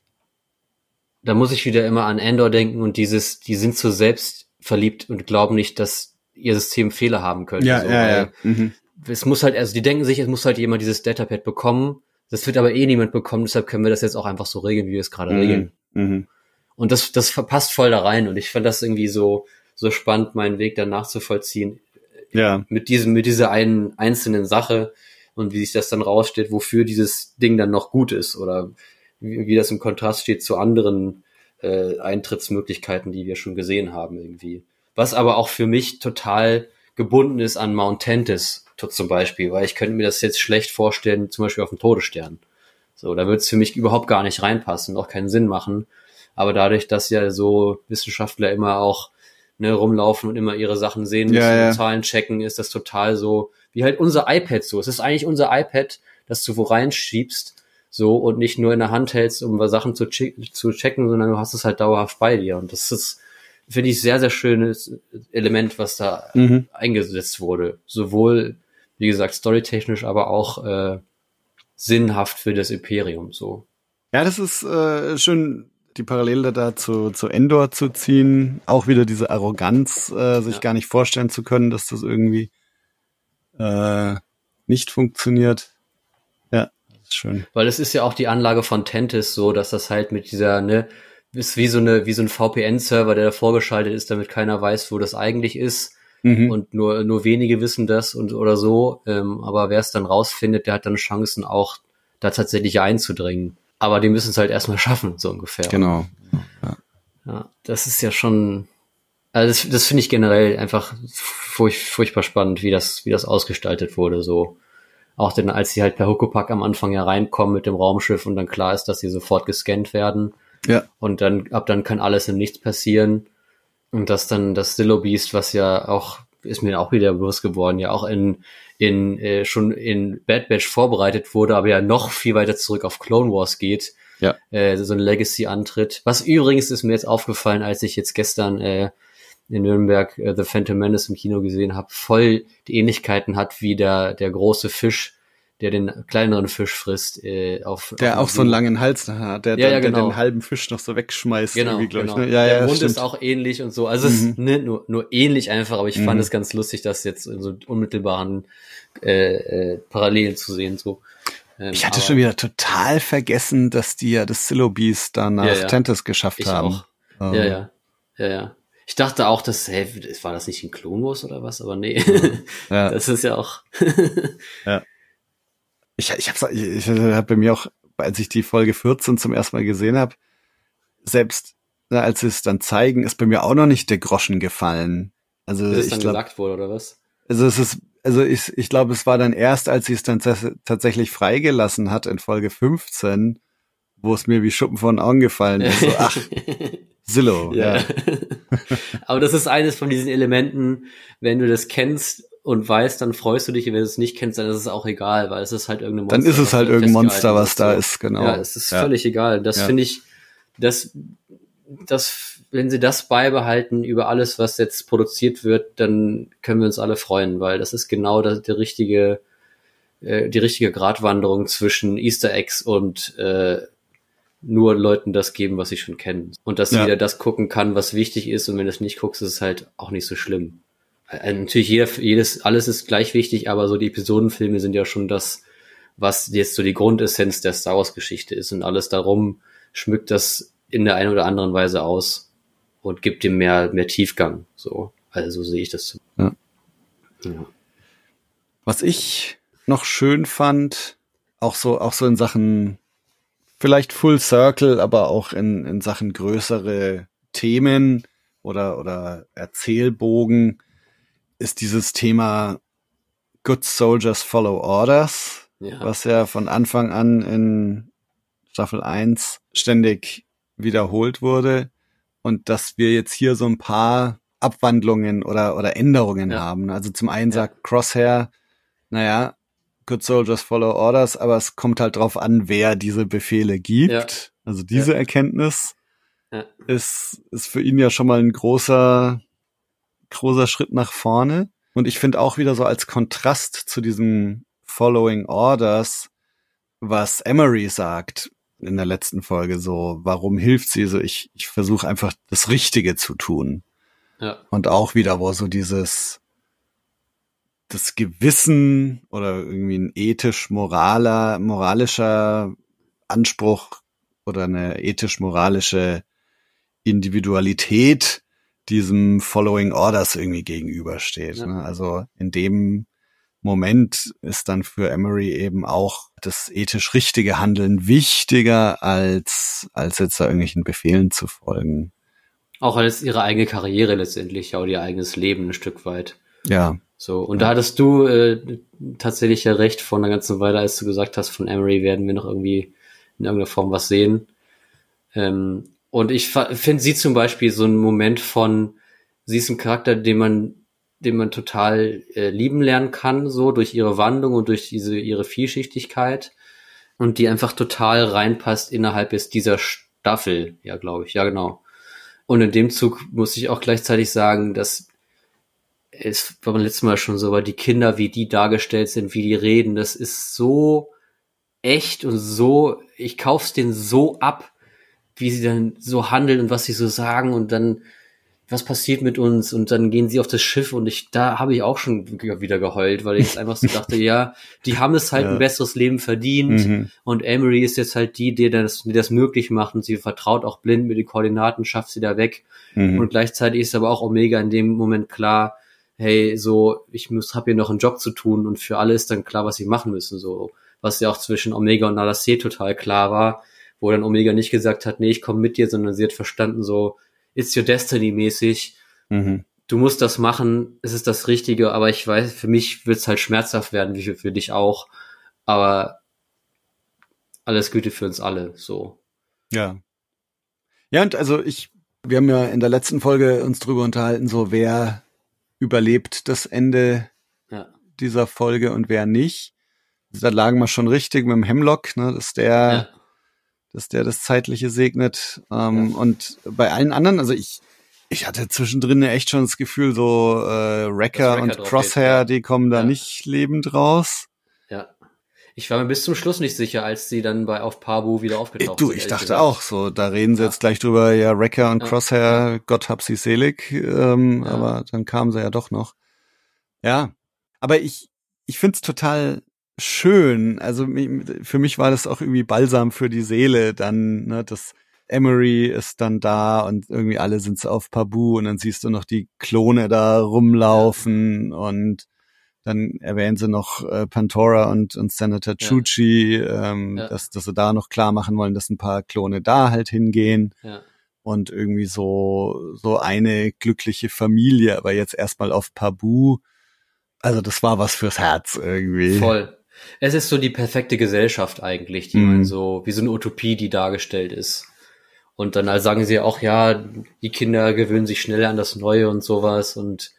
da muss ich wieder immer an Andor denken und dieses, die sind so selbst verliebt und glauben nicht, dass ihr System Fehler haben könnte. Ja, so, ja, ja. weil Mhm. es muss halt, also die denken sich, es muss halt jemand dieses Datapad bekommen. Das wird aber eh niemand bekommen, deshalb können wir das jetzt auch einfach so regeln, wie wir es gerade regeln. Mhm. Und das, das passt voll da rein. Und ich fand das irgendwie so, so spannend, meinen Weg dann nachzuvollziehen. Ja. Mit diesem, mit dieser einen einzelnen Sache und wie sich das dann rausstellt, wofür dieses Ding dann noch gut ist oder wie, wie das im Kontrast steht zu anderen äh, Eintrittsmöglichkeiten, die wir schon gesehen haben irgendwie. Was aber auch für mich total gebunden ist an Mount Tantis zum Beispiel, weil ich könnte mir das jetzt schlecht vorstellen, zum Beispiel auf dem Todesstern. So, da wird es für mich überhaupt gar nicht reinpassen, auch keinen Sinn machen. Aber dadurch, dass ja so Wissenschaftler immer auch ne, rumlaufen und immer ihre Sachen sehen müssen Ja, ja. und Zahlen checken, ist das total so, wie halt unser iPad so. Es ist eigentlich unser iPad, das du wo reinschiebst, so, und nicht nur in der Hand hältst, um Sachen zu, che- zu checken, sondern du hast es halt dauerhaft bei dir. Und das ist, finde ich, sehr, sehr schönes Element, was da Mhm. eingesetzt wurde. Sowohl, wie gesagt, storytechnisch, aber auch äh, sinnhaft für das Imperium, so. Ja, das ist äh, schön. die Parallele da zu, zu Endor zu ziehen. Auch wieder diese Arroganz, äh, sich Ja. gar nicht vorstellen zu können, dass das irgendwie äh, nicht funktioniert. Ja, das ist schön. Weil es ist ja auch die Anlage von Tentis so, dass das halt mit dieser, ne, ist wie so eine, wie so ein V P N-Server, der da vorgeschaltet ist, damit keiner weiß, wo das eigentlich ist. Mhm. Und nur, nur wenige wissen das und, oder so. Ähm, aber wer es dann rausfindet, der hat dann Chancen auch, da tatsächlich einzudringen. Aber die müssen es halt erstmal schaffen, so ungefähr. Genau. Ja, das ist ja schon, also das, das finde ich generell einfach furch, furchtbar spannend, wie das, wie das ausgestaltet wurde, so. Auch denn, als sie halt per Huckepack am Anfang ja reinkommen mit dem Raumschiff und dann klar ist, dass sie sofort gescannt werden. Ja. Und dann, ab dann kann alles im Nichts passieren. Und dass dann das Zillo Beast, was ja auch, ist mir auch wieder bewusst geworden, ja auch in, in, äh, schon in Bad Batch vorbereitet wurde, aber ja noch viel weiter zurück auf Clone Wars geht. Ja. Äh, so ein Legacy antritt. Was übrigens ist mir jetzt aufgefallen, als ich jetzt gestern, äh, in Nürnberg äh, The Phantom Menace im Kino gesehen habe, voll die Ähnlichkeiten hat wie der, der große Fisch, der den kleineren Fisch frisst, äh, auf, Der auf auch so einen langen Hals hat, der, Ja, ja, der genau. den halben Fisch noch so wegschmeißt. Genau, irgendwie, glaub genau. ich, ne? Ja, der ja, Mund stimmt. ist auch ähnlich und so. Also es Mhm. ist ne, nur, nur ähnlich einfach, aber ich Mhm. fand es ganz lustig, das jetzt in so unmittelbaren äh, äh, Parallelen zu sehen. So. Ähm, Ich hatte aber schon wieder total vergessen, dass die ja das Zillo Beast da nach Ja, ja. Tentis geschafft Ich haben. auch. Ähm, Ja, ja. Ja, ja. Ich dachte auch, dass, hä, war das nicht in Clone Wars oder was? Aber nee. Ja. Das ist ja auch. Ich, ich hab's, ich, ich hab bei mir auch, als ich die Folge vierzehn zum ersten Mal gesehen habe, selbst na, als sie es dann zeigen, ist bei mir auch noch nicht der Groschen gefallen. Also Bis es ich dann glaube, gesagt wurde, oder was? also es ist, also ich, ich glaube, es war dann erst, als sie es dann tats- tatsächlich freigelassen hat in Folge fünfzehn, wo es mir wie Schuppen von den Augen gefallen ist. So, ach, Zillo, ja. Ja. Aber das ist eines von diesen Elementen, wenn du das kennst und weißt, dann freust du dich, und wenn du es nicht kennst, dann ist es auch egal, weil es ist halt irgendein Monster. Dann ist es was halt da irgendein Monster, festgehalten was ist, da so. ist, genau. Ja, es ist Ja. völlig egal. Das Ja. finde ich, das, das, wenn sie das beibehalten über alles, was jetzt produziert wird, dann können wir uns alle freuen, weil das ist genau das, der richtige, äh, die richtige Gratwanderung zwischen Easter Eggs und äh, nur Leuten das geben, was sie schon kennen. Und dass Ja. jeder das gucken kann, was wichtig ist, und wenn du es nicht guckst, ist es halt auch nicht so schlimm. Also natürlich jeder, jedes, alles ist gleich wichtig, aber so die Episodenfilme sind ja schon das, was jetzt so die Grundessenz der Star Wars Geschichte ist, und alles darum schmückt das in der einen oder anderen Weise aus und gibt dem mehr, mehr Tiefgang, so. Also so sehe ich das. Ja. Ja. Was ich noch schön fand, auch so, auch so in Sachen vielleicht Full Circle, aber auch in, in Sachen größere Themen oder, oder Erzählbogen, ist dieses Thema Good Soldiers Follow Orders, Ja. was ja von Anfang an in Staffel eins ständig wiederholt wurde, und dass wir jetzt hier so ein paar Abwandlungen oder, oder Änderungen Ja. haben. Also zum einen Ja. sagt Crosshair, naja, Good Soldiers Follow Orders, aber es kommt halt drauf an, wer diese Befehle gibt. Ja. Also diese Ja. Erkenntnis Ja. ist, ist für ihn ja schon mal ein großer, großer Schritt nach vorne. Und ich finde auch wieder so als Kontrast zu diesem Following Orders, was Emery sagt in der letzten Folge, so, warum hilft sie so? Ich, ich versuche einfach das Richtige zu tun. Ja. Und auch wieder, wo so dieses, das Gewissen oder irgendwie ein ethisch-moraler, moralischer Anspruch oder eine ethisch-moralische Individualität diesem Following Orders irgendwie gegenübersteht. Ja. Ne? Also in dem Moment ist dann für Emery eben auch das ethisch richtige Handeln wichtiger, als, als jetzt da irgendwelchen Befehlen zu folgen. Auch als ihre eigene Karriere letztendlich, auch ihr eigenes Leben ein Stück weit. Ja. So, und da hattest du äh, tatsächlich ja recht vor einer ganzen Weile, als du gesagt hast, von Emery werden wir noch irgendwie in irgendeiner Form was sehen. Ähm, und ich finde sie zum Beispiel so ein Moment von, sie ist ein Charakter, den man, den man total äh, lieben lernen kann, so durch ihre Wandlung und durch diese ihre Vielschichtigkeit, und die einfach total reinpasst innerhalb jetzt dieser Staffel, ja, glaube ich, ja, genau. Und in dem Zug muss ich auch gleichzeitig sagen, dass es war beim letzten Mal schon so, weil die Kinder, wie die dargestellt sind, wie die reden, das ist so echt und so, ich kauf's denen so ab, wie sie dann so handeln und was sie so sagen und dann, was passiert mit uns und dann gehen sie auf das Schiff und ich, da habe ich auch schon wieder geheult, weil ich einfach so dachte, ja, die haben es halt ja. ein besseres Leben verdient mhm. und Emery ist jetzt halt die, die das, die das möglich macht und sie vertraut auch blind mit den Koordinaten, schafft sie da weg mhm. und gleichzeitig ist aber auch Omega in dem Moment klar, hey, so, ich muss, hab hier noch einen Job zu tun und für alle ist dann klar, was sie machen müssen, so, was ja auch zwischen Omega und Nala Se total klar war, wo dann Omega nicht gesagt hat, nee, ich komme mit dir, sondern sie hat verstanden, so, It's your destiny mäßig. Mhm. Du musst das machen, es ist das Richtige, aber ich weiß, für mich wird es halt schmerzhaft werden, wie für, für dich auch. Aber alles Gute für uns alle, so. Ja. Ja, und also ich, wir haben ja in der letzten Folge uns drüber unterhalten, so wer überlebt das Ende ja. dieser Folge und wer nicht. Da lagen wir schon richtig mit dem Hemlock, ne, dass der ja. dass der das Zeitliche segnet. Ähm, ja. Und bei allen anderen, also ich ich hatte zwischendrin echt schon das Gefühl, so äh, Wrecker und Crosshair, geht, ja. die kommen da ja. nicht lebend raus. Ja. Ich war mir bis zum Schluss nicht sicher, als sie dann bei auf Pabu wieder aufgetaucht sind. Du, ich dachte gesagt. auch so, da reden sie ja. jetzt gleich drüber, ja, Wrecker und ja. Crosshair, ja. Gott hab sie selig, ähm, ja. aber dann kamen sie ja doch noch. Ja, aber ich ich find's total schön, also für mich war das auch irgendwie Balsam für die Seele dann, ne, das Emery ist dann da und irgendwie alle sind so auf Pabu und dann siehst du noch die Klone da rumlaufen ja. und dann erwähnen sie noch äh, Pantora und, und Senator ja. Chuchi, ähm, ja. dass, dass sie da noch klar machen wollen, dass ein paar Klone da halt hingehen ja. und irgendwie so, so eine glückliche Familie, aber jetzt erstmal auf Pabu. Also das war was fürs Herz irgendwie. Voll. Es ist so die perfekte Gesellschaft eigentlich, die mm. man so, wie so eine Utopie, die dargestellt ist. Und dann also sagen sie auch, ja, die Kinder gewöhnen sich schneller an das Neue und sowas und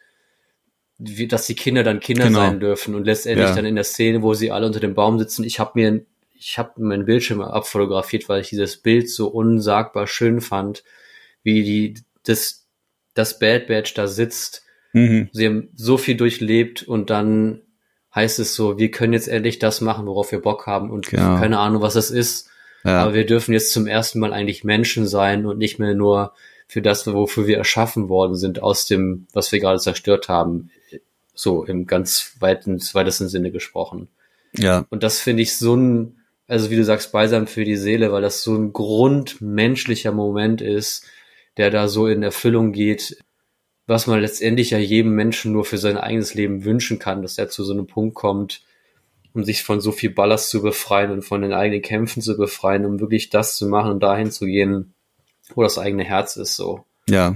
wie, dass die Kinder dann Kinder genau. sein dürfen und letztendlich ja. dann in der Szene, wo sie alle unter dem Baum sitzen, ich habe mir, ich habe meinen Bildschirm abfotografiert, weil ich dieses Bild so unsagbar schön fand, wie die, das, das Bad Batch da sitzt. Mhm. Sie haben so viel durchlebt und dann heißt es so, wir können jetzt endlich das machen, worauf wir Bock haben und genau. keine Ahnung, was das ist. Ja. Aber wir dürfen jetzt zum ersten Mal eigentlich Menschen sein und nicht mehr nur für das, wofür wir erschaffen worden sind, aus dem, was wir gerade zerstört haben. So im ganz weiten, weitesten Sinne gesprochen. Ja. Und das finde ich so ein, also wie du sagst, Balsam für die Seele, weil das so ein grundmenschlicher Moment ist, der da so in Erfüllung geht, was man letztendlich ja jedem Menschen nur für sein eigenes Leben wünschen kann, dass er zu so einem Punkt kommt, um sich von so viel Ballast zu befreien und von den eigenen Kämpfen zu befreien, um wirklich das zu machen und dahin zu gehen, wo das eigene Herz ist, so. Ja.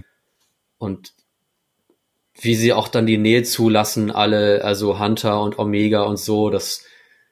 Und wie sie auch dann die Nähe zulassen, alle, also Hunter und Omega und so, das,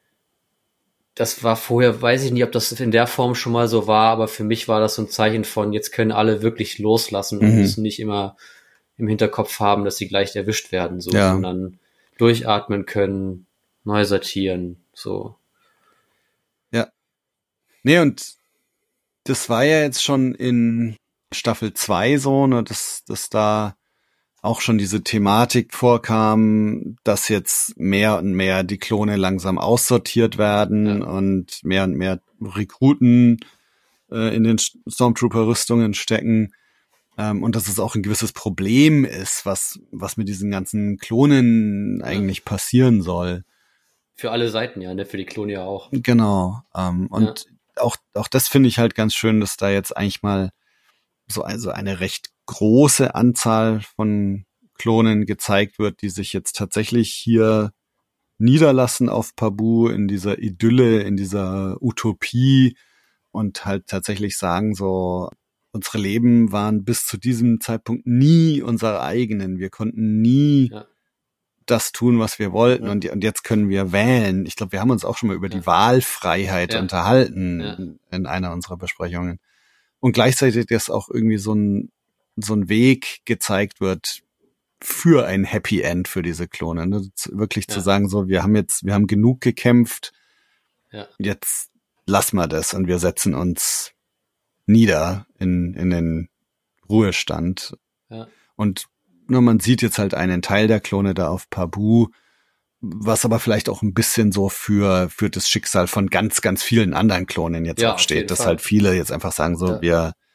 das war vorher, weiß ich nicht, ob das in der Form schon mal so war, aber für mich war das so ein Zeichen von, jetzt können alle wirklich loslassen und Mhm. müssen nicht immer im Hinterkopf haben, dass sie gleich erwischt werden, so, Ja. sondern durchatmen können, neu sortieren, so. Ja. Nee, und das war ja jetzt schon in Staffel zwei so, ne, dass, dass da auch schon diese Thematik vorkam, dass jetzt mehr und mehr die Klone langsam aussortiert werden Ja. und mehr und mehr Rekruten äh, in den Stormtrooper-Rüstungen stecken. Ähm, und dass es auch ein gewisses Problem ist, was, was mit diesen ganzen Klonen eigentlich passieren soll. Für alle Seiten, ja, ne, für die Klone ja auch. Genau. Ähm, und ja. auch, auch das finde ich halt ganz schön, dass da jetzt eigentlich mal so also eine recht große Anzahl von Klonen gezeigt wird, die sich jetzt tatsächlich hier niederlassen auf Pabu in dieser Idylle, in dieser Utopie und halt tatsächlich sagen so, unsere Leben waren bis zu diesem Zeitpunkt nie unsere eigenen. Wir konnten nie Ja. das tun, was wir wollten Ja. und, und jetzt können wir wählen. Ich glaube, wir haben uns auch schon mal über Ja. die Wahlfreiheit Ja. unterhalten Ja. in, in einer unserer Besprechungen. Und gleichzeitig, dass auch irgendwie so ein, so ein Weg gezeigt wird für ein Happy End für diese Klone. Ne? Z- Wirklich Ja. zu sagen, so, wir haben jetzt, wir haben genug gekämpft, Ja. jetzt lassen wir das und wir setzen uns nieder in, in den Ruhestand. Ja. Und nur man sieht jetzt halt einen Teil der Klone da auf Pabu, was aber vielleicht auch ein bisschen so für, für das Schicksal von ganz, ganz vielen anderen Klonen jetzt Ja, auch auf steht, jeden dass Fall. halt viele jetzt einfach sagen so, Ja. wir,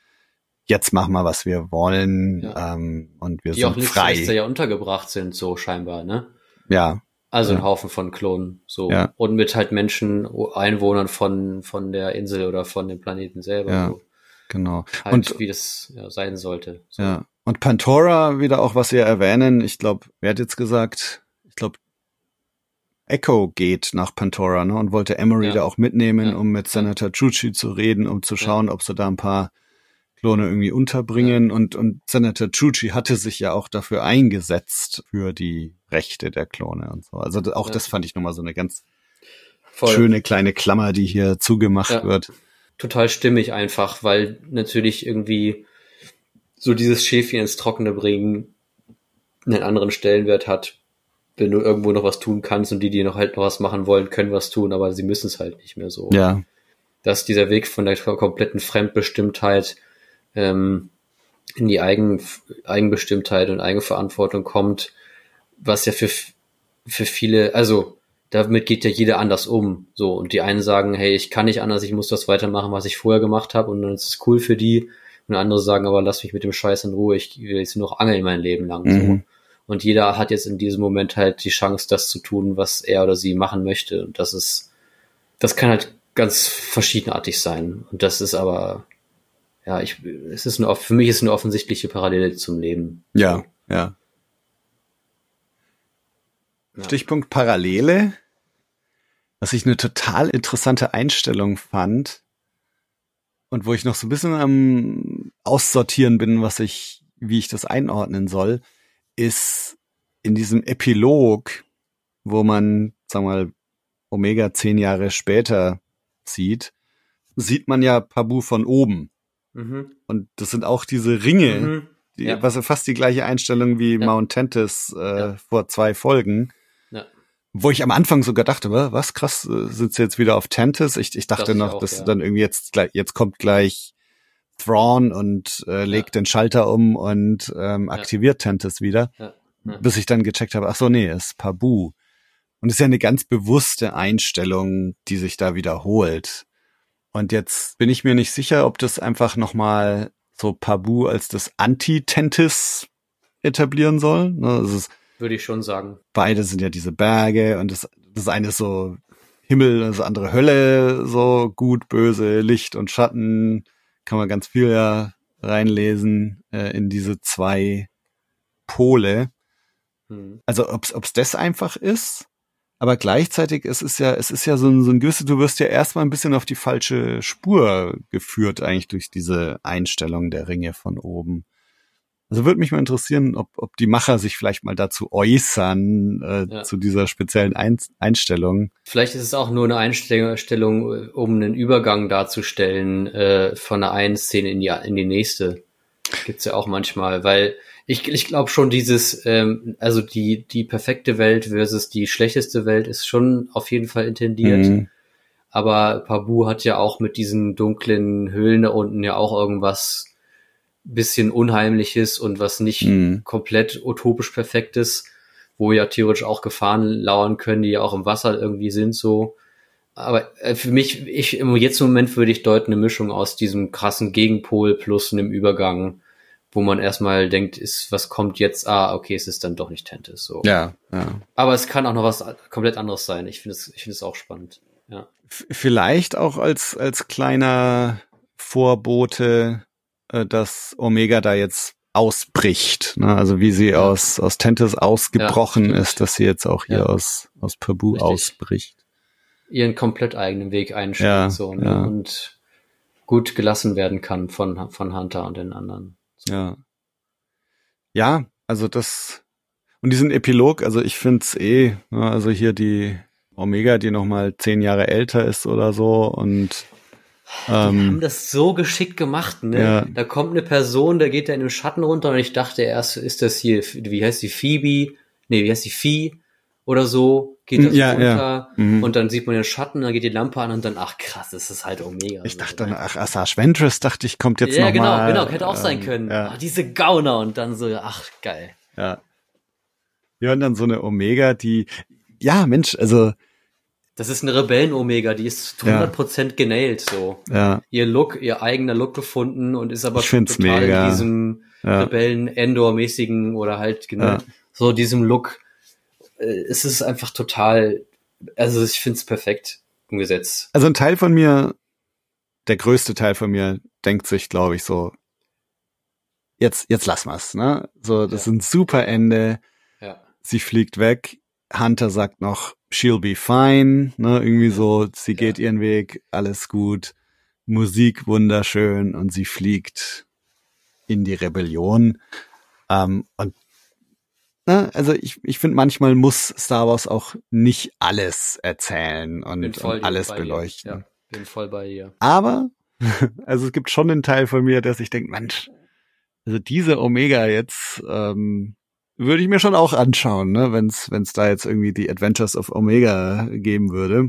jetzt machen wir, was wir wollen, Ja. ähm, und wir Die sind auch nicht frei. ja untergebracht sind, so scheinbar, ne? Ja, Also Ja. ein Haufen von Klonen, so. Ja. Und mit halt Menschen, Einwohnern von, von der Insel oder von dem Planeten selber, Ja. so. genau. Halt, Und wie das ja, sein sollte. So. ja, und Pantora wieder auch, was wir erwähnen. Ich glaube, wer hat jetzt gesagt? Ich glaube, Echo geht nach Pantora, ne, und wollte Emery Ja. da auch mitnehmen, Ja. um mit Senator Chuchi zu reden, um zu schauen, ob sie da ein paar Klone irgendwie unterbringen. Und, und Senator Chuchi hatte sich ja auch dafür eingesetzt, für die Rechte der Klone und so. Also auch Ja. das fand ich nochmal so eine ganz Voll. schöne kleine Klammer, die hier zugemacht Ja. wird. Total stimmig einfach, weil natürlich irgendwie so dieses Schäfchen ins Trockene bringen einen anderen Stellenwert hat, wenn du irgendwo noch was tun kannst und die, die noch halt noch was machen wollen, können was tun, aber sie müssen es halt nicht mehr so. Ja, Dass dieser Weg von der kompletten Fremdbestimmtheit ähm, in die Eigen, Eigenbestimmtheit und Eigenverantwortung kommt, was ja für, für viele, also damit geht ja jeder anders um. So, und die einen sagen, hey, ich kann nicht anders, ich muss das weitermachen, was ich vorher gemacht habe, und dann ist es cool für die. Und andere sagen, aber lass mich mit dem Scheiß in Ruhe, ich will jetzt nur noch angeln mein Leben lang. Mhm. So. Und jeder hat jetzt in diesem Moment halt die Chance, das zu tun, was er oder sie machen möchte. Und das ist, das kann halt ganz verschiedenartig sein. Und das ist aber, ja, ich, es ist eine, für mich ist eine offensichtliche Parallele zum Leben. ja, ja. Ja. Stichpunkt Parallele, was ich eine total interessante Einstellung fand und wo ich noch so ein bisschen am Aussortieren bin, was ich, wie ich das einordnen soll, ist in diesem Epilog, wo man, sagen wir mal, Omega zehn Jahre später sieht, sieht man ja Pabu von oben. Mhm. Und das sind auch diese Ringe, Mhm. die, Ja. was fast die gleiche Einstellung wie Ja. Mount Tantis äh, Ja. vor zwei Folgen. Ja. Wo ich am Anfang sogar dachte, wa- was krass, äh, sind sie jetzt wieder auf Tantis? Ich, ich dachte Dachte ich noch, auch, dass ja. dann irgendwie jetzt gleich, jetzt kommt gleich Thrawn und äh, legt Ja. den Schalter um und ähm, aktiviert Tantis wieder. Ja. Ja. Bis ich dann gecheckt habe, ach so, nee, es ist Pabu. Und es ist ja eine ganz bewusste Einstellung, die sich da wiederholt. Und jetzt bin ich mir nicht sicher, ob das einfach nochmal so Pabu als das Anti-Tantis etablieren soll. Ne, es ist, Würde ich schon sagen. beide sind ja diese Berge und das, das eine ist so Himmel, das andere Hölle, so gut, böse, Licht und Schatten. Kann man ganz viel ja reinlesen äh, in diese zwei Pole. Hm. Also ob's ob's das einfach ist, aber gleichzeitig es ist ja es ist ja so ein so ein gewisses, du wirst ja erstmal ein bisschen auf die falsche Spur geführt eigentlich durch diese Einstellung der Ringe von oben. Also würde mich mal interessieren, ob ob die Macher sich vielleicht mal dazu äußern äh, Ja. zu dieser speziellen Ein- Einstellung. Vielleicht ist es auch nur eine Einstellung, äh, um einen Übergang darzustellen äh, von der einen Szene in die in die nächste. Gibt's ja auch manchmal, weil ich ich glaube schon dieses ähm, also die die perfekte Welt versus die schlechteste Welt ist schon auf jeden Fall intendiert. Mhm. Aber Pabu hat ja auch mit diesen dunklen Höhlen da unten ja auch irgendwas bisschen Unheimliches und was nicht Mhm. komplett utopisch Perfektes, wo ja theoretisch auch Gefahren lauern können, die ja auch im Wasser irgendwie sind so. Aber äh, für mich, ich im jetzt im Moment würde ich deuten eine Mischung aus diesem krassen Gegenpol plus einem Übergang, wo man erstmal denkt, ist was kommt jetzt? Ah, okay, es ist dann doch nicht Tantis so. Ja, ja. Aber es kann auch noch was komplett anderes sein. Ich finde es, ich finde es auch spannend. Ja. F- Vielleicht auch als als kleiner Vorbote, äh, dass Omega da jetzt ausbricht, ne? Also wie sie Ja. aus aus Tantis ausgebrochen Ja, stimmt. ist, dass sie jetzt auch hier Ja. aus aus Pabu Richtig. ausbricht. Ihren komplett eigenen Weg einschlägt Ja, so ne? ja. Und gut gelassen werden kann von von Hunter und den anderen. So. Ja. Ja, also das und diesen Epilog, also ich find's eh, ne, also hier die Omega, die noch mal zehn Jahre älter ist oder so und Die haben ähm, das so geschickt gemacht, ne? Ja. Da kommt eine Person, der geht da in den Schatten runter und ich dachte erst, ist das hier, wie heißt die, Phoebe? Nee, wie heißt die, Vieh? Oder so, geht das Ja, ja. runter Mhm. und dann sieht man den Schatten, dann geht die Lampe an und dann, ach krass, das ist halt Omega. ich so, dachte dann, ne? ach, Asajj Ventress, dachte ich, kommt jetzt ja, noch genau, mal. genau, hätte auch sein ähm, können. Ja. Ah, diese Gauner und dann so, ach geil. Ja. Ja, und dann so eine Omega, die, ja, Mensch, also Das ist eine Rebellen-Omega, die ist hundert Prozent genailt, so. Ja. Ihr Look, ihr eigener Look gefunden und ist aber Ich find's total mega. in diesem Ja. Rebellen-Endor-mäßigen oder halt genau Ja. so diesem Look. Äh, es ist einfach total, also ich find's perfekt umgesetzt. Also ein Teil von mir, der größte Teil von mir, denkt sich, glaube ich, so, jetzt, jetzt lass mal's, ne? So, das Ja. ist ein super Ende. Ja. Sie fliegt weg. Hunter sagt noch, she'll be fine, ne? Irgendwie so, sie geht ihren Weg, alles gut. Musik wunderschön und sie fliegt in die Rebellion. Ähm, und ne, also ich, ich finde, manchmal muss Star Wars auch nicht alles erzählen und, Bin voll und alles bei dir. beleuchten. Ja, bin voll bei dir. Aber, also es gibt schon einen Teil von mir, der sich denkt, Mensch, also diese Omega jetzt ähm, würde ich mir schon auch anschauen, ne, wenn es wenn es da jetzt irgendwie die Adventures of Omega geben würde.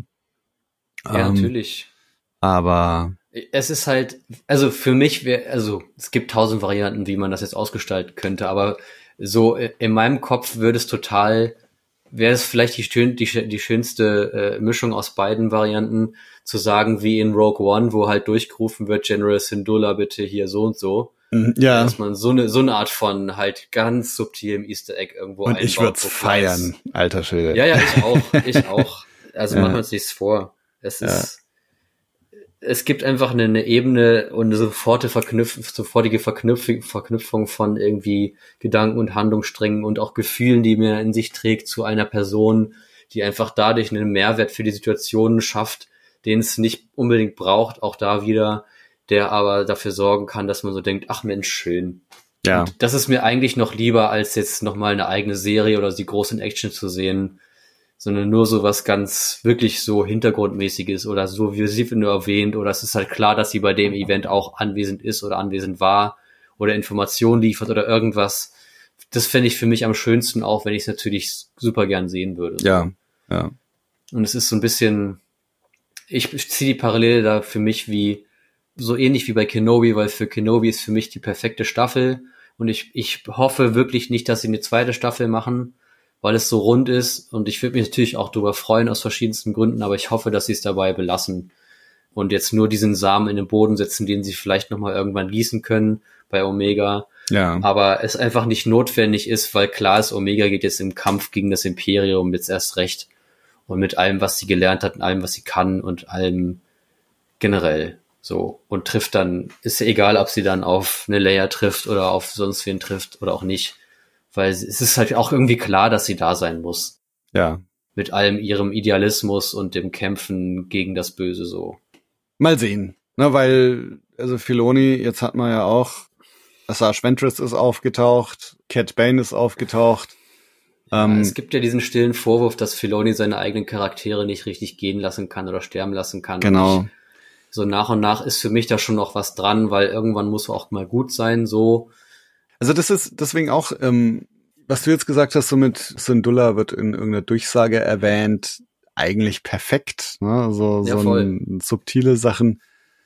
Ja, Ähm, natürlich. Aber Es ist halt, also für mich wäre, also es gibt tausend Varianten, wie man das jetzt ausgestalten könnte, aber so in meinem Kopf würde es total, wäre es vielleicht die, schön, die, die schönste äh, Mischung aus beiden Varianten, zu sagen, wie in Rogue One, wo halt durchgerufen wird, General Syndulla bitte hier so und so. ja, Dass man so eine so eine Art von halt ganz subtilem Easter Egg irgendwo und einbaut. ich würde es wo klar ist- feiern, alter Schwede. Ja, ja, ich auch, ich auch. Also Ja. machen wir uns nichts vor. Es Ja. ist, es gibt einfach eine, eine Ebene und eine sofortige Verknüpfung, sofortige Verknüpfung, Verknüpfung von irgendwie Gedanken und Handlungssträngen und auch Gefühlen, die man in sich trägt zu einer Person, die einfach dadurch einen Mehrwert für die Situation schafft, den es nicht unbedingt braucht, auch da wieder, der aber dafür sorgen kann, dass man so denkt, ach Mensch, schön. Ja, Das ist mir eigentlich noch lieber, als jetzt nochmal eine eigene Serie oder die großen Action zu sehen, sondern nur so was ganz wirklich so Hintergrundmäßiges oder so, wie sie nur erwähnt, oder es ist halt klar, dass sie bei dem Event auch anwesend ist oder anwesend war oder Informationen liefert oder irgendwas. Das fände ich für mich am schönsten, auch wenn ich es natürlich super gern sehen würde. ja, ja. Und es ist so ein bisschen, ich ziehe die Parallele da für mich wie, so ähnlich wie bei Kenobi, weil für Kenobi ist für mich die perfekte Staffel und ich, ich hoffe wirklich nicht, dass sie eine zweite Staffel machen, weil es so rund ist und ich würde mich natürlich auch darüber freuen aus verschiedensten Gründen, aber ich hoffe, dass sie es dabei belassen und jetzt nur diesen Samen in den Boden setzen, den sie vielleicht nochmal irgendwann gießen können bei Omega, Ja, aber es einfach nicht notwendig ist, weil klar ist, Omega geht jetzt im Kampf gegen das Imperium jetzt erst recht und mit allem, was sie gelernt hat und allem, was sie kann und allem generell so und trifft dann, ist ja egal, ob sie dann auf eine Leia trifft oder auf sonst wen trifft oder auch nicht, weil es ist halt auch irgendwie klar, dass sie da sein muss ja. mit allem ihrem Idealismus und dem Kämpfen gegen das Böse so. Mal sehen. Na, weil, also Filoni, jetzt hat man ja auch, Asajj Ventress ist aufgetaucht, Cat Bane ist aufgetaucht. Ja, Ähm, es gibt ja diesen stillen Vorwurf, dass Filoni seine eigenen Charaktere nicht richtig gehen lassen kann oder sterben lassen kann. genau. Und ich, so nach und nach ist für mich da schon noch was dran, weil irgendwann muss auch mal gut sein, so. Also das ist deswegen auch, ähm, was du jetzt gesagt hast, so mit Syndulla wird in irgendeiner Durchsage erwähnt, eigentlich perfekt, ne? So, Ja, so voll. ein, subtile Sachen,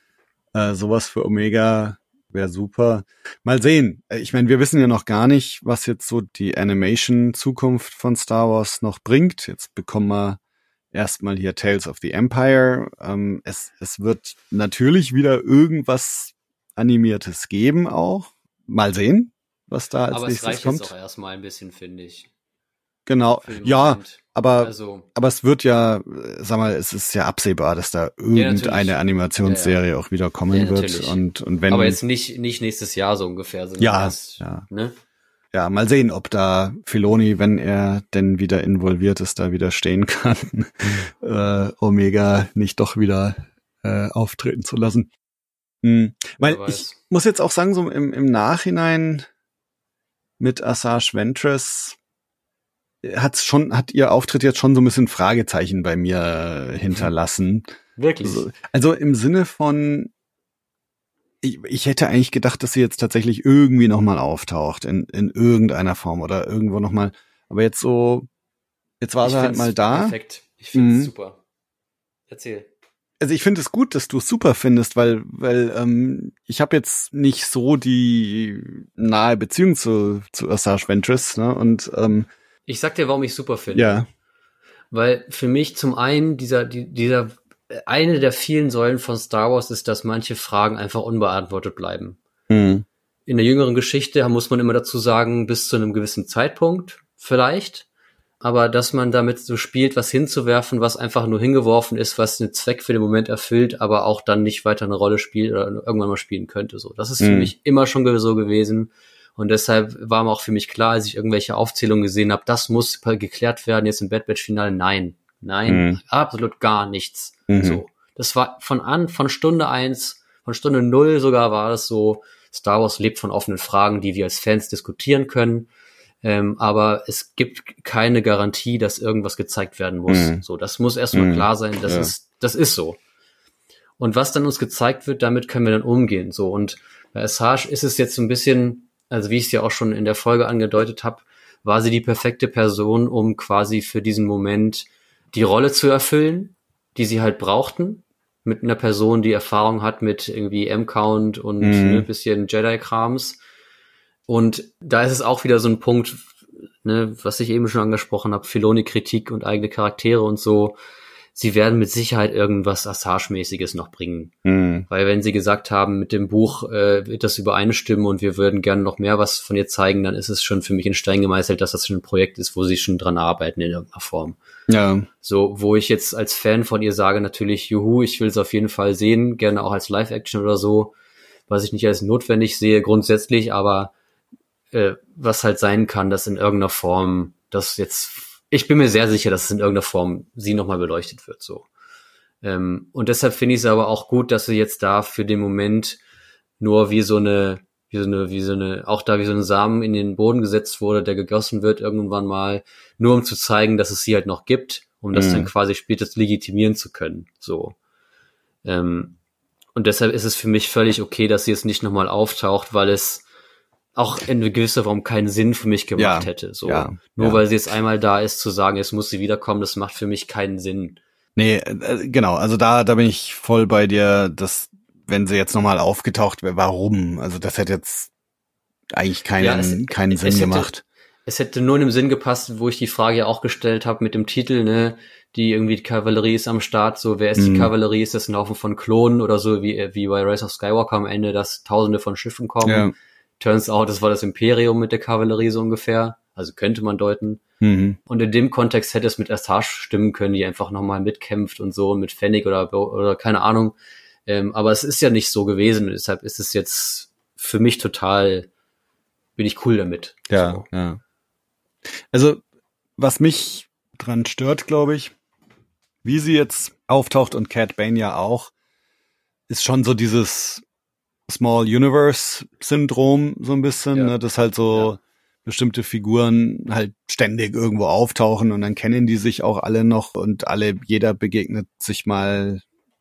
äh, sowas für Omega wäre super. Mal sehen. Äh, Ich meine, wir wissen ja noch gar nicht, was jetzt so die Animation-Zukunft von Star Wars noch bringt. Jetzt bekommen wir erstmal hier Tales of the Empire. Ähm, es, es wird natürlich wieder irgendwas Animiertes geben auch. Mal sehen, was da als Aber es nächstes reicht kommt. jetzt auch erstmal ein bisschen, finde ich. Genau. für den Ja, Moment. aber Also, aber es wird ja, äh, sag mal, es ist ja absehbar, dass da irgendeine natürlich. Animationsserie auch wieder kommen Ja, wird. natürlich. Und und wenn aber jetzt nicht, nicht nächstes Jahr so ungefähr, sondern Ja, erst, ja. ne? ja, mal sehen, ob da Filoni, wenn er denn wieder involviert ist, da wieder stehen kann, äh, Omega nicht doch wieder äh, auftreten zu lassen. Hm. Weil Wer ich weiß. muss jetzt auch sagen, so im, im Nachhinein mit Asajj Ventress hat's schon, hat ihr Auftritt jetzt schon so ein bisschen Fragezeichen bei mir äh, hinterlassen. Wirklich. Also, also im Sinne von, ich, ich hätte eigentlich gedacht, dass sie jetzt tatsächlich irgendwie nochmal auftaucht, in, in irgendeiner Form oder irgendwo nochmal. Aber jetzt so, jetzt war Ich sie halt find's mal da. Perfekt. Ich finde es Mhm. super. Erzähl. Also ich finde es gut, dass du es super findest, weil, weil ähm, ich habe jetzt nicht so die nahe Beziehung zu, zu Asajj Ventress, ne? Und ähm, Ich sag dir, warum ich super finde. ja, weil für mich zum einen dieser, die, dieser, eine der vielen Säulen von Star Wars ist, dass manche Fragen einfach unbeantwortet bleiben. Mhm. In der jüngeren Geschichte muss man immer dazu sagen, bis zu einem gewissen Zeitpunkt vielleicht, aber dass man damit so spielt, was hinzuwerfen, was einfach nur hingeworfen ist, was einen Zweck für den Moment erfüllt, aber auch dann nicht weiter eine Rolle spielt oder irgendwann mal spielen könnte. So, das ist für Mhm. mich immer schon so gewesen. Und deshalb war auch für mich klar, als ich irgendwelche Aufzählungen gesehen habe, das muss geklärt werden jetzt im Bad Batch Finale. Nein, nein, Mhm. absolut gar nichts. Mhm. So, das war von an, von Stunde eins, von Stunde null sogar war es so. Star Wars lebt von offenen Fragen, die wir als Fans diskutieren können. Ähm, aber es gibt keine Garantie, dass irgendwas gezeigt werden muss. Mhm. So, das muss erstmal Mhm. klar sein. Das Ja. ist, das ist so. Und was dann uns gezeigt wird, damit können wir dann umgehen. So, und bei Asajj ist es jetzt so ein bisschen, also wie ich es ja auch schon in der Folge angedeutet habe, war sie die perfekte Person, um quasi für diesen Moment die Rolle zu erfüllen, die sie halt brauchten, mit einer Person, die Erfahrung hat mit irgendwie M-Count und Mhm. ne, bisschen Jedi-Krams. Und da ist es auch wieder so ein Punkt, ne, was ich eben schon angesprochen habe, Filoni-Kritik und eigene Charaktere und so. Sie werden mit Sicherheit irgendwas Asajj-mäßiges noch bringen. Mhm. Weil wenn sie gesagt haben, mit dem Buch äh, wird das übereinstimmen und wir würden gerne noch mehr was von ihr zeigen, dann ist es schon für mich in Stein gemeißelt, dass das schon ein Projekt ist, wo sie schon dran arbeiten in irgendeiner Form. Ja. So, wo ich jetzt als Fan von ihr sage, natürlich, juhu, ich will es auf jeden Fall sehen, gerne auch als Live-Action oder so, was ich nicht als notwendig sehe grundsätzlich, aber äh, was halt sein kann, dass in irgendeiner Form das jetzt, ich bin mir sehr sicher, dass es in irgendeiner Form sie nochmal beleuchtet wird, so. Ähm, und deshalb finde ich es aber auch gut, dass sie jetzt da für den Moment nur wie so eine, wie so eine, wie so eine, auch da wie so ein Samen in den Boden gesetzt wurde, der gegossen wird irgendwann mal, nur um zu zeigen, dass es sie halt noch gibt, um das Mhm. dann quasi später legitimieren zu können, so. Ähm, und deshalb ist es für mich völlig okay, dass sie jetzt nicht nochmal auftaucht, weil es auch in gewisser Form keinen Sinn für mich gemacht Ja, hätte, so. ja, Nur ja. weil sie jetzt einmal da ist, zu sagen, jetzt muss sie wiederkommen, das macht für mich keinen Sinn. Nee, äh, genau, also da, da bin ich voll bei dir, dass, wenn sie jetzt nochmal aufgetaucht wäre, warum? Also das hätte jetzt eigentlich keinen, Ja, es- keinen es Sinn hätte- gemacht. Es hätte nur in dem Sinn gepasst, wo ich die Frage ja auch gestellt habe mit dem Titel, ne, die irgendwie die Kavallerie ist am Start, so, wer ist Mhm. die Kavallerie? Ist das ein Haufen von Klonen oder so, wie, wie bei Rise of Skywalker am Ende, dass tausende von Schiffen kommen? Ja. Turns out, das war das Imperium mit der Kavallerie so ungefähr. Also könnte man deuten. Mhm. Und in dem Kontext hätte es mit Asajj stimmen können, die einfach nochmal mitkämpft und so, mit Fennec oder, oder keine Ahnung. Ähm, aber es ist ja nicht so gewesen, und deshalb ist es jetzt für mich total, bin ich cool damit. Ja, So. ja. Also, was mich dran stört, glaube ich, wie sie jetzt auftaucht und Cad Bane ja auch, ist schon so dieses Small Universe Syndrom so ein bisschen, Ja. ne, dass halt so Ja. bestimmte Figuren halt ständig irgendwo auftauchen und dann kennen die sich auch alle noch und alle, jeder begegnet sich mal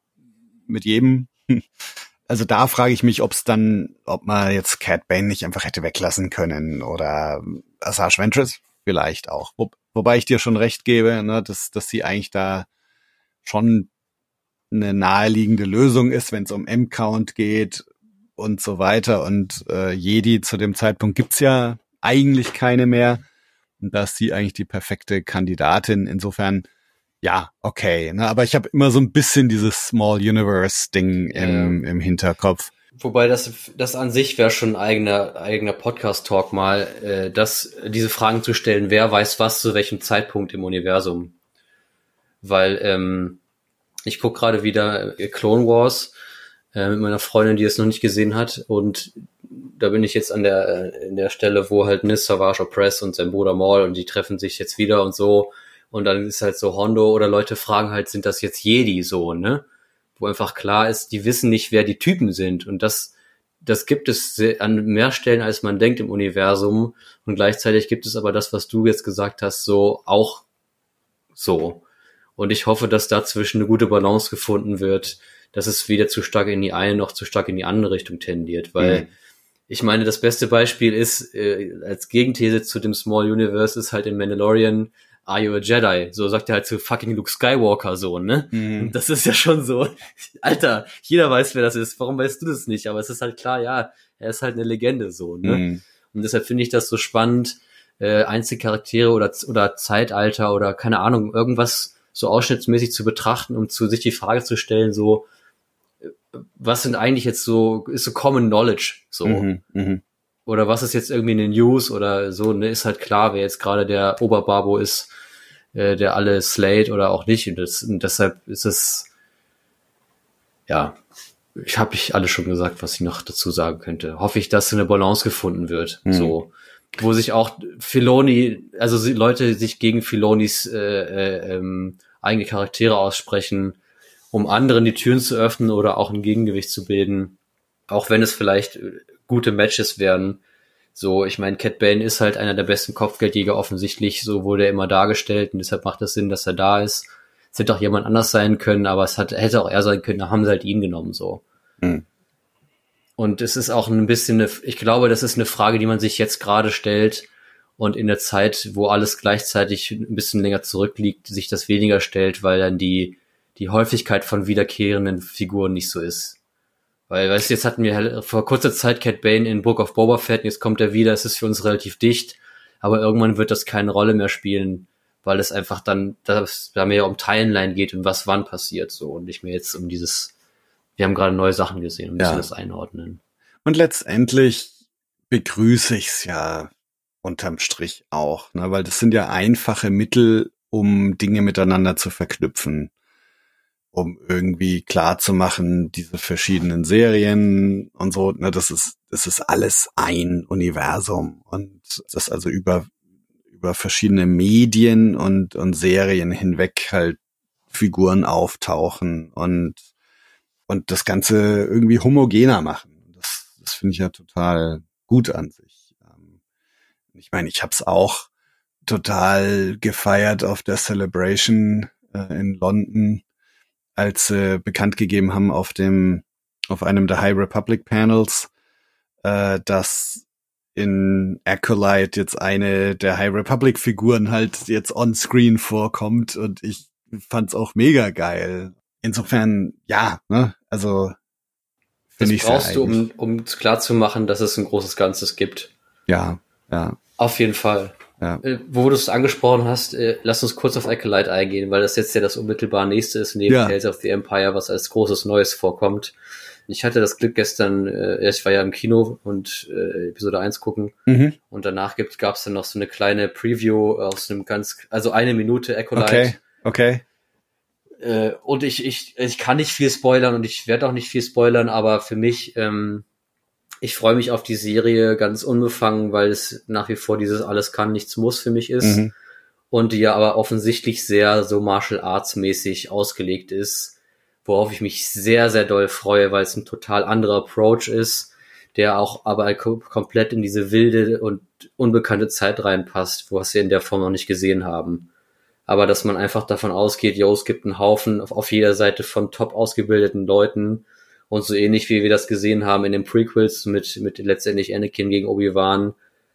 mit jedem. Also da frage ich mich, ob es dann, ob man jetzt Cad Bane nicht einfach hätte weglassen können oder Asajj Ventress vielleicht auch. Wo, wobei ich dir schon recht gebe, ne, dass, dass sie eigentlich da schon eine naheliegende Lösung ist, wenn es um M-Count geht und so weiter. Und äh, Jedi zu dem Zeitpunkt gibt's ja eigentlich keine mehr. Und da ist sie eigentlich die perfekte Kandidatin. Insofern, ja, okay. Ne? Aber ich habe immer so ein bisschen dieses Small Universe-Ding im, im Hinterkopf. Wobei das, das an sich wäre schon ein eigener, eigener Podcast-Talk mal, äh, das, diese Fragen zu stellen, wer weiß was zu welchem Zeitpunkt im Universum. Weil, ähm, ich guck gerade wieder äh, Clone Wars äh, mit meiner Freundin, die es noch nicht gesehen hat, und da bin ich jetzt an der, äh, in der Stelle, wo halt Nis Savage Opress und sein Bruder Maul, und die treffen sich jetzt wieder und so, und dann ist halt so Hondo oder Leute fragen halt, sind das jetzt Jedi so, ne? Wo einfach klar ist, die wissen nicht, wer die Typen sind, und das, das gibt es sehr, an mehr Stellen, als man denkt im Universum, und gleichzeitig gibt es aber das, was du jetzt gesagt hast, so auch so. Und ich hoffe, dass dazwischen eine gute Balance gefunden wird, dass es weder zu stark in die eine noch zu stark in die andere Richtung tendiert, weil Mhm. ich meine, das beste Beispiel ist, äh, als Gegenthese zu dem Small Universe ist halt in Mandalorian, are you a Jedi? So sagt er halt zu fucking Luke Skywalker so, ne? Mhm. Und das ist ja schon so, Alter, jeder weiß, wer das ist, warum weißt du das nicht? Aber es ist halt klar, ja, er ist halt eine Legende so, ne? Mhm. Und deshalb finde ich das so spannend, äh, Einzelcharaktere oder oder Zeitalter oder keine Ahnung, irgendwas so ausschnittsmäßig zu betrachten, um zu sich die Frage zu stellen, so was sind eigentlich jetzt so, ist so Common Knowledge, so. Mhm, mh. Oder was ist jetzt irgendwie in den News oder so, ne, ist halt klar, wer jetzt gerade der Oberbabo ist, äh, der alle slayt oder auch nicht. Und, das, und deshalb ist es, ja, ich habe ich alles schon gesagt, was ich noch dazu sagen könnte. Hoffe ich, dass eine Balance gefunden wird, mhm. so. Wo sich auch Filoni, also Leute sich gegen Filonis äh, äh, ähm, eigene Charaktere aussprechen, um anderen die Türen zu öffnen oder auch ein Gegengewicht zu bilden. Auch wenn es vielleicht gute Matches werden. So, ich meine, Cad Bane ist halt einer der besten Kopfgeldjäger offensichtlich, so wurde er immer dargestellt und deshalb macht es Sinn, dass er da ist. Es hätte auch jemand anders sein können, aber es hat, hätte auch er sein können, da haben sie halt ihn genommen, so. Mhm. Und es ist auch ein bisschen eine, ich glaube, das ist eine Frage, die man sich jetzt gerade stellt und in der Zeit, wo alles gleichzeitig ein bisschen länger zurückliegt, sich das weniger stellt, weil dann die, die Häufigkeit von wiederkehrenden Figuren nicht so ist. Weil, weißt du, jetzt hatten wir vor kurzer Zeit Cad Bane in Book of Boba Fett und jetzt kommt er wieder, es ist für uns relativ dicht, aber irgendwann wird das keine Rolle mehr spielen, weil es einfach dann, das, da mehr um Timeline geht und was wann passiert, so, und nicht mehr jetzt um dieses, wir haben gerade neue Sachen gesehen und müssen ja. das einordnen. Und letztendlich begrüße ich's ja unterm Strich auch, ne, weil das sind ja einfache Mittel, um Dinge miteinander zu verknüpfen. Um irgendwie klar zu machen, diese verschiedenen Serien und so, ne, das ist, das ist alles ein Universum und das also über, über verschiedene Medien und, und Serien hinweg halt Figuren auftauchen und, und das Ganze irgendwie homogener machen. Das, das finde ich ja total gut an sich. Ich meine, ich hab's auch total gefeiert auf der Celebration äh, in London, als sie äh, bekannt gegeben haben auf dem, auf einem der High Republic Panels, äh, dass in Acolyte jetzt eine der High Republic Figuren halt jetzt on screen vorkommt und ich fand's auch mega geil. Insofern, ja, ne, also finde ich. Das brauchst du, um, um klar zu machen, dass es ein großes Ganzes gibt. Ja, ja. Auf jeden Fall. Ja. Äh, wo du es angesprochen hast, äh, lass uns kurz auf Acolyte eingehen, weil das jetzt ja das unmittelbar nächste ist, neben ja. Tales of the Empire, was als großes Neues vorkommt. Ich hatte das Glück gestern, äh, ich war ja im Kino und äh, Episode eins gucken mhm. und danach gibt, gab's dann noch so eine kleine Preview aus einem ganz, also eine Minute Acolyte. Okay, okay. Äh, und ich, ich, ich kann nicht viel spoilern und ich werde auch nicht viel spoilern, aber für mich, ähm, ich freue mich auf die Serie ganz unbefangen, weil es nach wie vor dieses alles kann, nichts muss für mich ist. Mhm. Und die ja aber offensichtlich sehr so Martial Arts mäßig ausgelegt ist, worauf ich mich sehr, sehr doll freue, weil es ein total anderer Approach ist, der auch aber komplett in diese wilde und unbekannte Zeit reinpasst, was wir in der Form noch nicht gesehen haben. Aber dass man einfach davon ausgeht, jo, es gibt einen Haufen auf, auf jeder Seite von top ausgebildeten Leuten, und so ähnlich wie wir das gesehen haben in den Prequels mit mit letztendlich Anakin gegen Obi-Wan,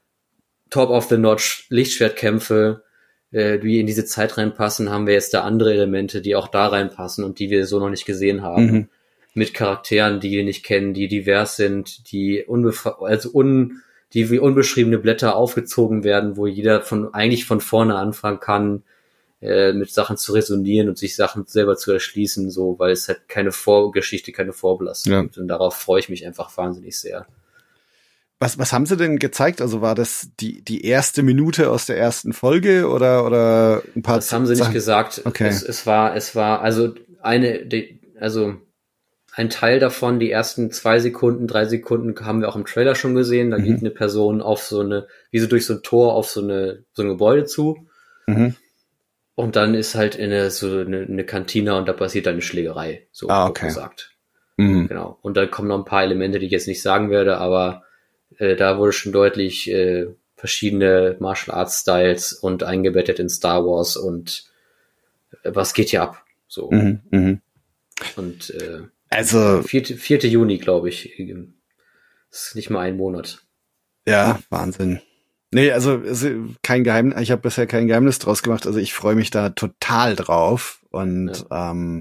Top of the Notch Lichtschwertkämpfe, äh, die in diese Zeit reinpassen, haben wir jetzt da andere Elemente, die auch da reinpassen und die wir so noch nicht gesehen haben. Mhm. Mit Charakteren, die wir nicht kennen, die divers sind, die unbefa- also un die wie unbeschriebene Blätter aufgezogen werden, wo jeder von eigentlich von vorne anfangen kann, äh, mit Sachen zu resonieren und sich Sachen selber zu erschließen, so, weil es halt keine Vorgeschichte, keine Vorbelastung ja. gibt. Und darauf freue ich mich einfach wahnsinnig sehr. Was, was haben sie denn gezeigt? Also war das die, die erste Minute aus der ersten Folge oder, oder ein paar Das haben sie Sachen? Nicht gesagt. Okay. Es, es war, es war, also eine, die, also ein Teil davon, die ersten zwei Sekunden, drei Sekunden haben wir auch im Trailer schon gesehen. Da mhm. geht eine Person auf so eine, wie so durch so ein Tor auf so eine, so ein Gebäude zu. Mhm. Und dann ist halt eine, so eine, eine Kantine und da passiert dann eine Schlägerei, so ah, okay. gesagt. Mhm. Genau. Und dann kommen noch ein paar Elemente, die ich jetzt nicht sagen werde, aber äh, da wurde schon deutlich äh, verschiedene Martial Arts Styles und eingebettet in Star Wars und äh, was geht hier ab? So. Mhm. Mhm. Und äh, also vierte, vierte Juni, glaube ich. Das ist nicht mal ein Monat. Ja, Wahnsinn. Nee, also kein Geheimnis, ich habe bisher kein Geheimnis draus gemacht, also ich freue mich da total drauf und ja. ähm,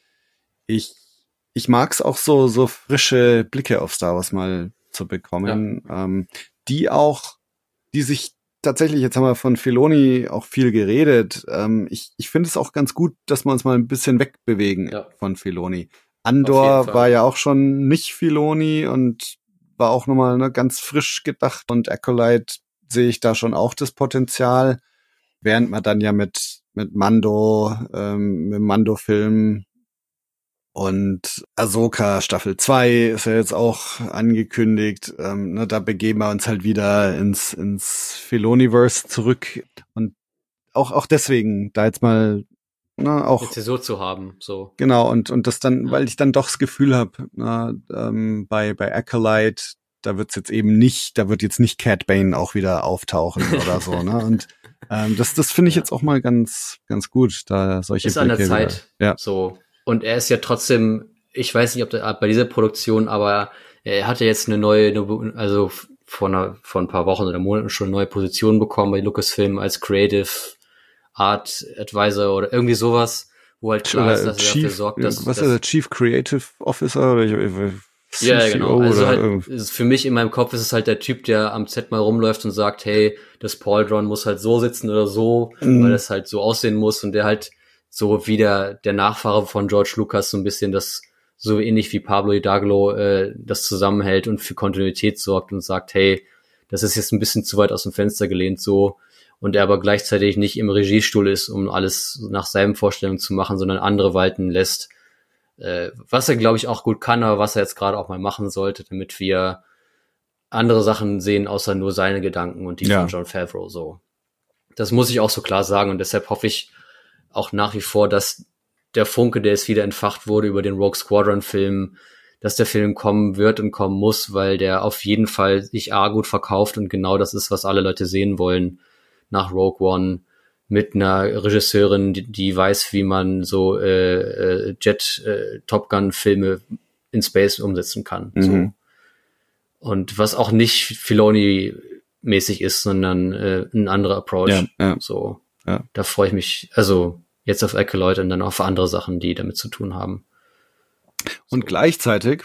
ich ich mag's auch so so frische Blicke auf Star Wars mal zu bekommen, ja. ähm, die auch, die sich tatsächlich, jetzt haben wir von Filoni auch viel geredet. Ähm, ich ich finde es auch ganz gut, dass wir uns mal ein bisschen wegbewegen Ja. von Filoni. Auf jeden Andor Fall. war ja auch schon nicht Filoni und war auch nochmal ne, ganz frisch gedacht. Und Acolyte sehe ich da schon auch das Potenzial. Während man dann ja mit mit Mando, ähm, mit dem Mando-Film und Ahsoka Staffel zwei ist ja jetzt auch angekündigt. Ähm, ne, da begeben wir uns halt wieder ins ins Filoniverse zurück. Und auch auch deswegen, da jetzt mal ne, auch Jetzt hier so zu haben, so. genau, und und das dann, Ja. weil ich dann doch das Gefühl habe, ähm, bei bei Acolyte, da wird's jetzt eben nicht, da wird jetzt nicht Cat Bane auch wieder auftauchen oder so, ne? Und ähm, das das finde ich Ja. jetzt auch mal ganz ganz gut, da solche Ist an der Blicke Zeit, wieder. Ja. so. Und er ist ja trotzdem, ich weiß nicht, ob der, bei dieser Produktion, aber er hatte jetzt eine neue, eine, also vor, einer, vor ein paar Wochen oder Monaten schon eine neue Position bekommen bei Lucasfilm als Creative Art Advisor oder irgendwie sowas, wo halt klar Oder ist, dass er Chief, dafür sorgt, dass, was dass ist der Chief Creative Officer oder ich, ich, ja, C C O genau. Also oder halt, irgendwie. ist für mich in meinem Kopf ist es halt der Typ, der am Set mal rumläuft und sagt, hey, das Pauldron muss halt so sitzen oder so, Mhm. weil das halt so aussehen muss und der halt so wie der, der Nachfahre von George Lucas so ein bisschen das, so ähnlich wie Pablo Hidalgo, äh, das zusammenhält und für Kontinuität sorgt und sagt, hey, das ist jetzt ein bisschen zu weit aus dem Fenster gelehnt so, und er aber gleichzeitig nicht im Regiestuhl ist, um alles nach seinen Vorstellungen zu machen, sondern andere walten lässt. Äh, was er, glaube ich, auch gut kann, aber was er jetzt gerade auch mal machen sollte, damit wir andere Sachen sehen, außer nur seine Gedanken und die Ja. von Jon Favreau, so. Das muss ich auch so klar sagen und deshalb hoffe ich auch nach wie vor, dass der Funke, der jetzt wieder entfacht wurde über den Rogue Squadron-Film, dass der Film kommen wird und kommen muss, weil der auf jeden Fall sich A gut verkauft und genau das ist, was alle Leute sehen wollen nach Rogue One, mit einer Regisseurin, die, die weiß, wie man so äh, äh, Jet äh, Top Gun Filme in Space umsetzen kann. Mhm. So. Und was auch nicht Filoni mäßig ist, sondern äh, ein anderer Approach. Ja, ja. So. Ja. Da freue ich mich, also jetzt auf Acolyte und dann auch auf andere Sachen, die damit zu tun haben. Und gleichzeitig,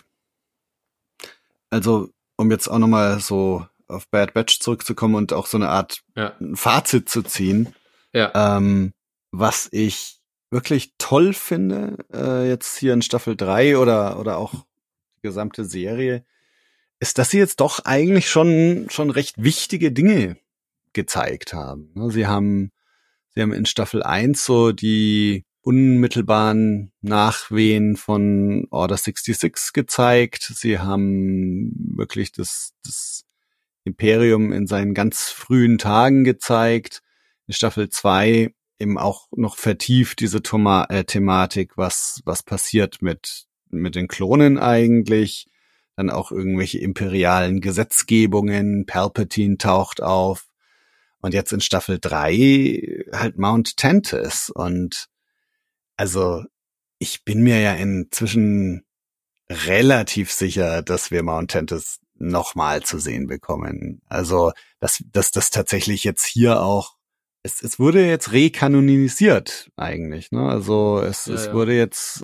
also um jetzt auch nochmal so auf Bad Batch zurückzukommen und auch so eine Art Ja. Fazit zu ziehen, Ja. ähm, was ich wirklich toll finde, äh, jetzt hier in Staffel drei oder oder auch die gesamte Serie, ist, dass sie jetzt doch eigentlich schon schon recht wichtige Dinge gezeigt haben. Ne, Sie haben sie haben in Staffel eins so die unmittelbaren Nachwehen von Order sechsundsechzig gezeigt. Sie haben wirklich das, das Imperium in seinen ganz frühen Tagen gezeigt. In Staffel zwei eben auch noch vertieft diese Thoma äh, Thematik, was was passiert mit mit den Klonen eigentlich. Dann auch irgendwelche imperialen Gesetzgebungen. Palpatine taucht auf. Und jetzt in Staffel drei halt Mount Tantiss. Und also ich bin mir ja inzwischen relativ sicher, dass wir Mount Tantiss nochmal zu sehen bekommen. Also dass dass das tatsächlich jetzt hier auch, es, es wurde jetzt rekanonisiert eigentlich. Ne? Also es, Ja, es ja. wurde jetzt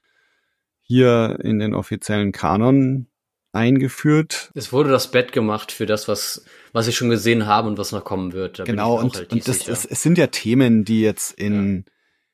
hier in den offiziellen Kanon eingeführt. Es wurde das Bett gemacht für das, was was ich schon gesehen habe und was noch kommen wird. Da Genau, bin ich mir auch und, relativ und das, sicher. das, es sind ja Themen, die jetzt in,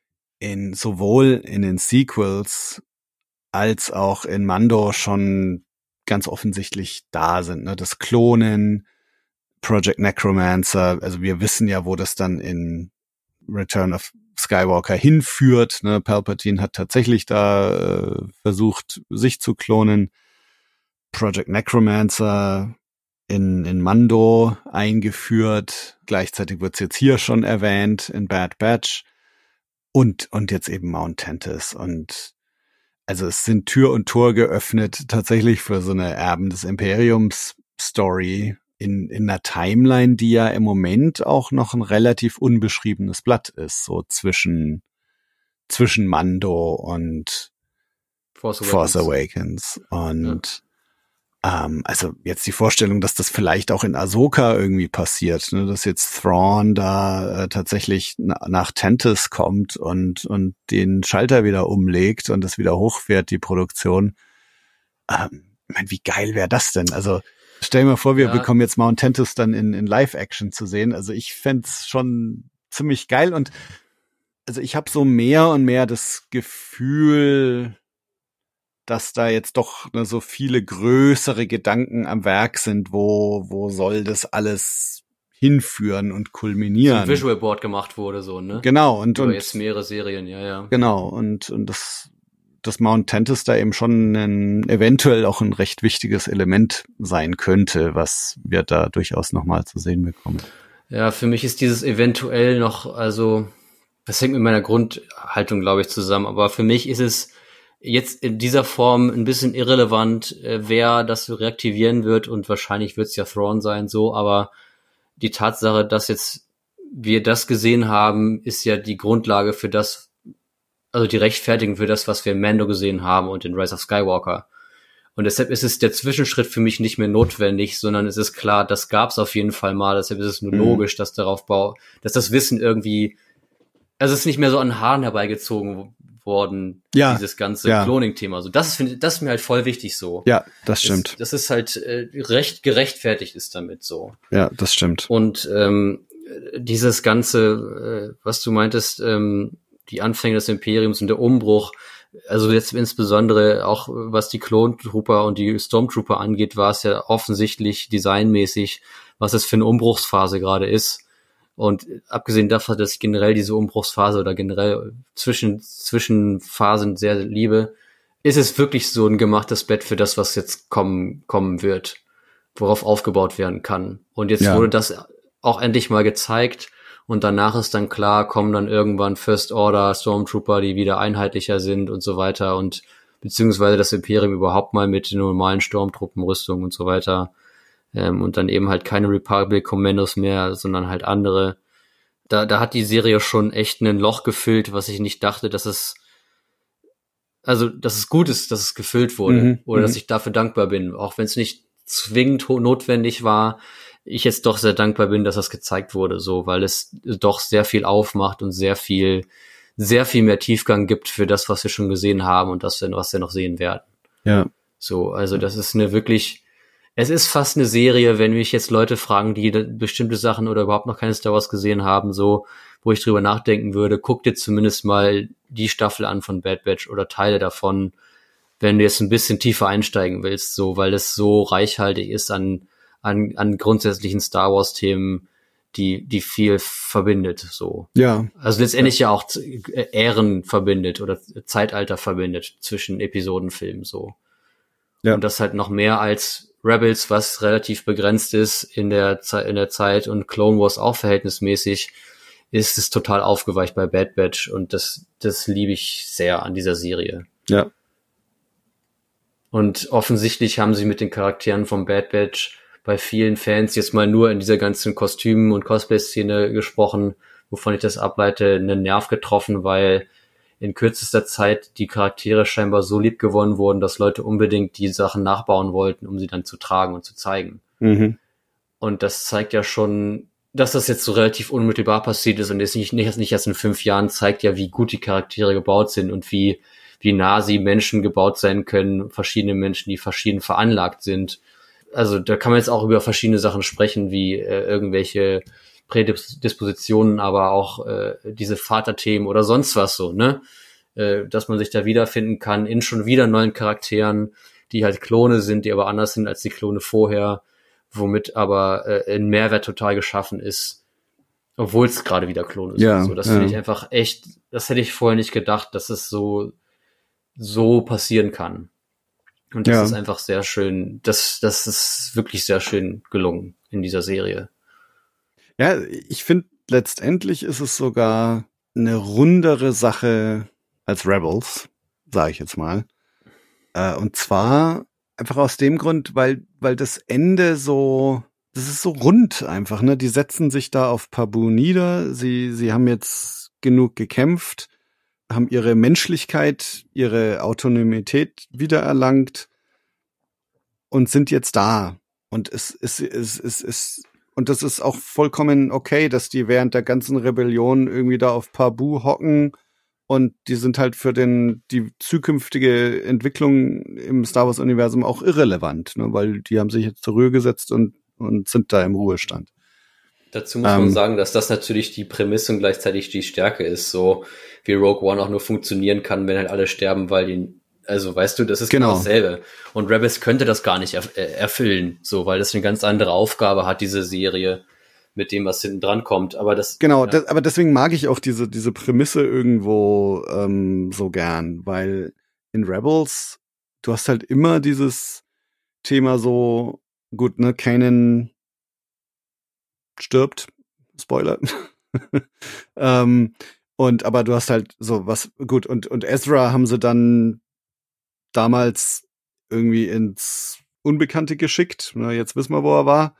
in sowohl in den Sequels als auch in Mando schon ganz offensichtlich da sind. Ne? Das Klonen, Project Necromancer, also wir wissen ja, wo das dann in Return of Skywalker hinführt. Ne? Palpatine hat tatsächlich da äh, versucht, sich zu klonen. Project Necromancer in, in Mando eingeführt. Gleichzeitig wird's jetzt hier schon erwähnt in Bad Batch. Und, und jetzt eben Mount Tantiss. Und also es sind Tür und Tor geöffnet tatsächlich für so eine Erben des Imperiums Story in, in einer Timeline, die ja im Moment auch noch ein relativ unbeschriebenes Blatt ist. So zwischen, zwischen Mando und Force Awakens. Force Awakens. Und Ähm, also jetzt die Vorstellung, dass das vielleicht auch in Ahsoka irgendwie passiert, ne, dass jetzt Thrawn da äh, tatsächlich na, nach Tantiss kommt und und den Schalter wieder umlegt und das wieder hochfährt, die Produktion. Ähm, ich meine, wie geil wäre das denn? Also Stell dir mal vor, wir Ja. bekommen jetzt Mount Tantus dann in, in Live-Action zu sehen. Also ich fänd's schon ziemlich geil und also ich habe so mehr und mehr das Gefühl, dass da jetzt doch ne, so viele größere Gedanken am Werk sind, wo wo soll das alles hinführen und kulminieren. Ein Visual Board gemacht wurde, so, ne? Genau, und, Über und jetzt mehrere Serien, ja, ja. genau, und, und das, das Mount Tantus da eben schon ein, eventuell auch ein recht wichtiges Element sein könnte, was wir da durchaus nochmal zu sehen bekommen. Ja, für mich ist dieses eventuell noch, also, das hängt mit meiner Grundhaltung, glaube ich, zusammen, aber für mich ist es jetzt in dieser Form ein bisschen irrelevant, äh, wer das reaktivieren wird, und wahrscheinlich wird es ja Thrawn sein, so, aber die Tatsache, dass jetzt wir das gesehen haben, ist ja die Grundlage für das, also die Rechtfertigung für das, was wir in Mando gesehen haben und in Rise of Skywalker. Und deshalb ist es der Zwischenschritt für mich nicht mehr notwendig, sondern es ist klar, das gab es auf jeden Fall mal, deshalb ist es nur Mhm. logisch, dass darauf bau, dass das Wissen irgendwie, also es ist nicht mehr so an den Haaren herbeigezogen worden, Ja, dieses ganze ja. Cloning-Thema. Also das ist, finde ich, das ist mir halt voll wichtig so. Ja, das stimmt. Das, das ist halt äh, recht gerechtfertigt ist damit so. Ja, das stimmt. Und ähm, dieses ganze, äh, was du meintest, ähm, die Anfänge des Imperiums und der Umbruch, also jetzt insbesondere auch was die Clone Trooper und die Stormtrooper angeht, war es ja offensichtlich designmäßig, was es für eine Umbruchsphase gerade ist. Und abgesehen davon, dass ich generell diese Umbruchsphase oder generell zwischen Zwischenphasen sehr liebe, ist es wirklich so ein gemachtes Bett für das, was jetzt kommen kommen wird, worauf aufgebaut werden kann. Und jetzt Ja. wurde das auch endlich mal gezeigt. Und danach ist dann klar, kommen dann irgendwann First Order Stormtrooper, die wieder einheitlicher sind und so weiter, und beziehungsweise das Imperium überhaupt mal mit den normalen Sturmtruppenrüstungen und so weiter. Ähm, und dann eben halt keine Republic-Kommandos mehr, sondern halt andere. Da, da hat die Serie schon echt ein Loch gefüllt, was ich nicht dachte, dass es, also, dass es gut ist, dass es gefüllt wurde. Mhm, Oder mhm. dass ich dafür dankbar bin. Auch wenn es nicht zwingend ho- notwendig war, ich jetzt doch sehr dankbar bin, dass das gezeigt wurde, so, weil es doch sehr viel aufmacht und sehr viel, sehr viel mehr Tiefgang gibt für das, was wir schon gesehen haben und das, was wir noch sehen werden. Ja. So, also das ist eine wirklich, es ist fast eine Serie, wenn mich jetzt Leute fragen, die da bestimmte Sachen oder überhaupt noch keine Star Wars gesehen haben, so, wo ich drüber nachdenken würde, guck dir zumindest mal die Staffel an von Bad Batch oder Teile davon, wenn du jetzt ein bisschen tiefer einsteigen willst, so, weil es so reichhaltig ist an, an, an grundsätzlichen Star Wars Themen, die, die viel verbindet, so. Ja. Also letztendlich ja, ja auch Ähren verbindet oder Zeitalter verbindet zwischen Episodenfilmen, so. Ja. Und das halt noch mehr als Rebels, was relativ begrenzt ist in der Zeit, in der Zeit, und Clone Wars auch verhältnismäßig, ist es total aufgeweicht bei Bad Batch, und das, das liebe ich sehr an dieser Serie. Ja. Und offensichtlich haben sie mit den Charakteren von Bad Batch bei vielen Fans jetzt mal nur in dieser ganzen Kostümen- und Cosplay-Szene gesprochen, wovon ich das ableite, einen Nerv getroffen, weil in kürzester Zeit die Charaktere scheinbar so lieb gewonnen wurden, dass Leute unbedingt die Sachen nachbauen wollten, um sie dann zu tragen und zu zeigen. Mhm. Und das zeigt ja schon, dass das jetzt so relativ unmittelbar passiert ist und jetzt nicht, nicht, nicht erst in fünf Jahren, zeigt ja, wie gut die Charaktere gebaut sind und wie, wie nah sie Menschen gebaut sein können, verschiedene Menschen, die verschieden veranlagt sind. Also da kann man jetzt auch über verschiedene Sachen sprechen, wie äh, irgendwelche Prädispositionen, aber auch äh, diese Vaterthemen oder sonst was so, ne? Äh, dass man sich da wiederfinden kann in schon wieder neuen Charakteren, die halt Klone sind, die aber anders sind als die Klone vorher, womit aber äh, ein Mehrwert total geschaffen ist, obwohl es gerade wieder Klone sind. Ja, so, das ja. finde ich einfach echt, das hätte ich vorher nicht gedacht, dass es so so passieren kann. Und das Ja. ist einfach sehr schön, das, das ist wirklich sehr schön gelungen in dieser Serie. Ja, ich finde, letztendlich ist es sogar eine rundere Sache als Rebels, sage ich jetzt mal. Äh, und zwar einfach aus dem Grund, weil weil das Ende so, das ist so rund einfach, ne? Die setzen sich da auf Pabu nieder, sie sie haben jetzt genug gekämpft, haben ihre Menschlichkeit, ihre Autonomität wiedererlangt und sind jetzt da. Und es ist es es es und das ist auch vollkommen okay, dass die während der ganzen Rebellion irgendwie da auf Pabu hocken Und die sind halt für den die zukünftige Entwicklung im Star Wars-Universum auch irrelevant, ne? Weil die haben sich jetzt zur Ruhe gesetzt und, und sind da im Ruhestand. Dazu muss ähm, man sagen, dass das natürlich die Prämisse und gleichzeitig die Stärke ist, so wie Rogue One auch nur funktionieren kann, wenn halt alle sterben, weil die, also weißt du, das ist genau dasselbe. Und Rebels könnte das gar nicht erf- erfüllen, so, weil das eine ganz andere Aufgabe hat, diese Serie, mit dem, was hinten dran kommt. Aber das genau, ja. das, aber deswegen mag ich auch diese diese Prämisse irgendwo ähm, so gern, weil in Rebels du hast halt immer dieses Thema so, gut, ne, Kanan stirbt, Spoiler. ähm, und aber du hast halt so was, gut, und und Ezra haben sie dann damals irgendwie ins Unbekannte geschickt. Na, jetzt wissen wir, wo er war.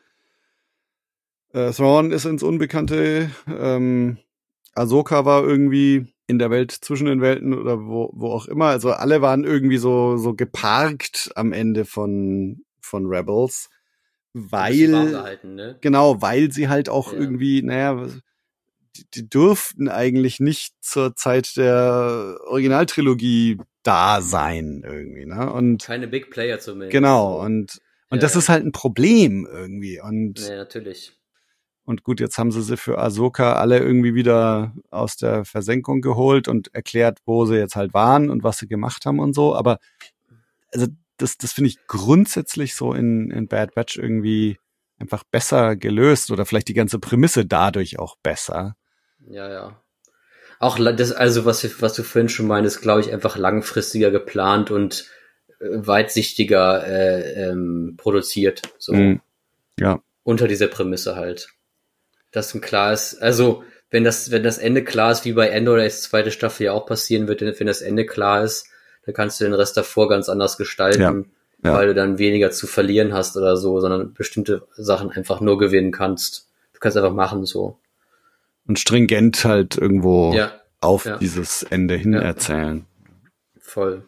Äh, Thrawn ist ins Unbekannte. Ähm, Ahsoka war irgendwie in der Welt zwischen den Welten oder wo wo auch immer. Also alle waren irgendwie so so geparkt am Ende von von Rebels, weil warm gehalten, ne? Genau, weil sie halt auch ja. irgendwie, naja, die, die durften eigentlich nicht zur Zeit der Originaltrilogie da sein irgendwie, ne? Und keine Big Player zumindest. Genau, und und ja, das ist halt ein Problem irgendwie. Und ja, natürlich. Und gut, jetzt haben sie sie für Ahsoka alle irgendwie wieder aus der Versenkung geholt und erklärt, wo sie jetzt halt waren und was sie gemacht haben und so. Aber also das, das finde ich grundsätzlich so in, in Bad Batch irgendwie einfach besser gelöst oder vielleicht die ganze Prämisse dadurch auch besser. Ja, ja. Auch das, also was, was du vorhin schon meinst, glaube ich, einfach langfristiger geplant und äh, weitsichtiger äh, ähm, produziert. So. Mm, ja. Unter dieser Prämisse halt. Dass ein klar ist, also wenn das, wenn das Ende klar ist, wie bei Endor oder das zweite Staffel ja auch passieren wird, wenn das Ende klar ist, dann kannst du den Rest davor ganz anders gestalten, ja, ja. weil du dann weniger zu verlieren hast oder so, sondern bestimmte Sachen einfach nur gewinnen kannst. Du kannst einfach machen so. Und stringent halt irgendwo ja. auf ja. dieses Ende hin ja. erzählen. Voll.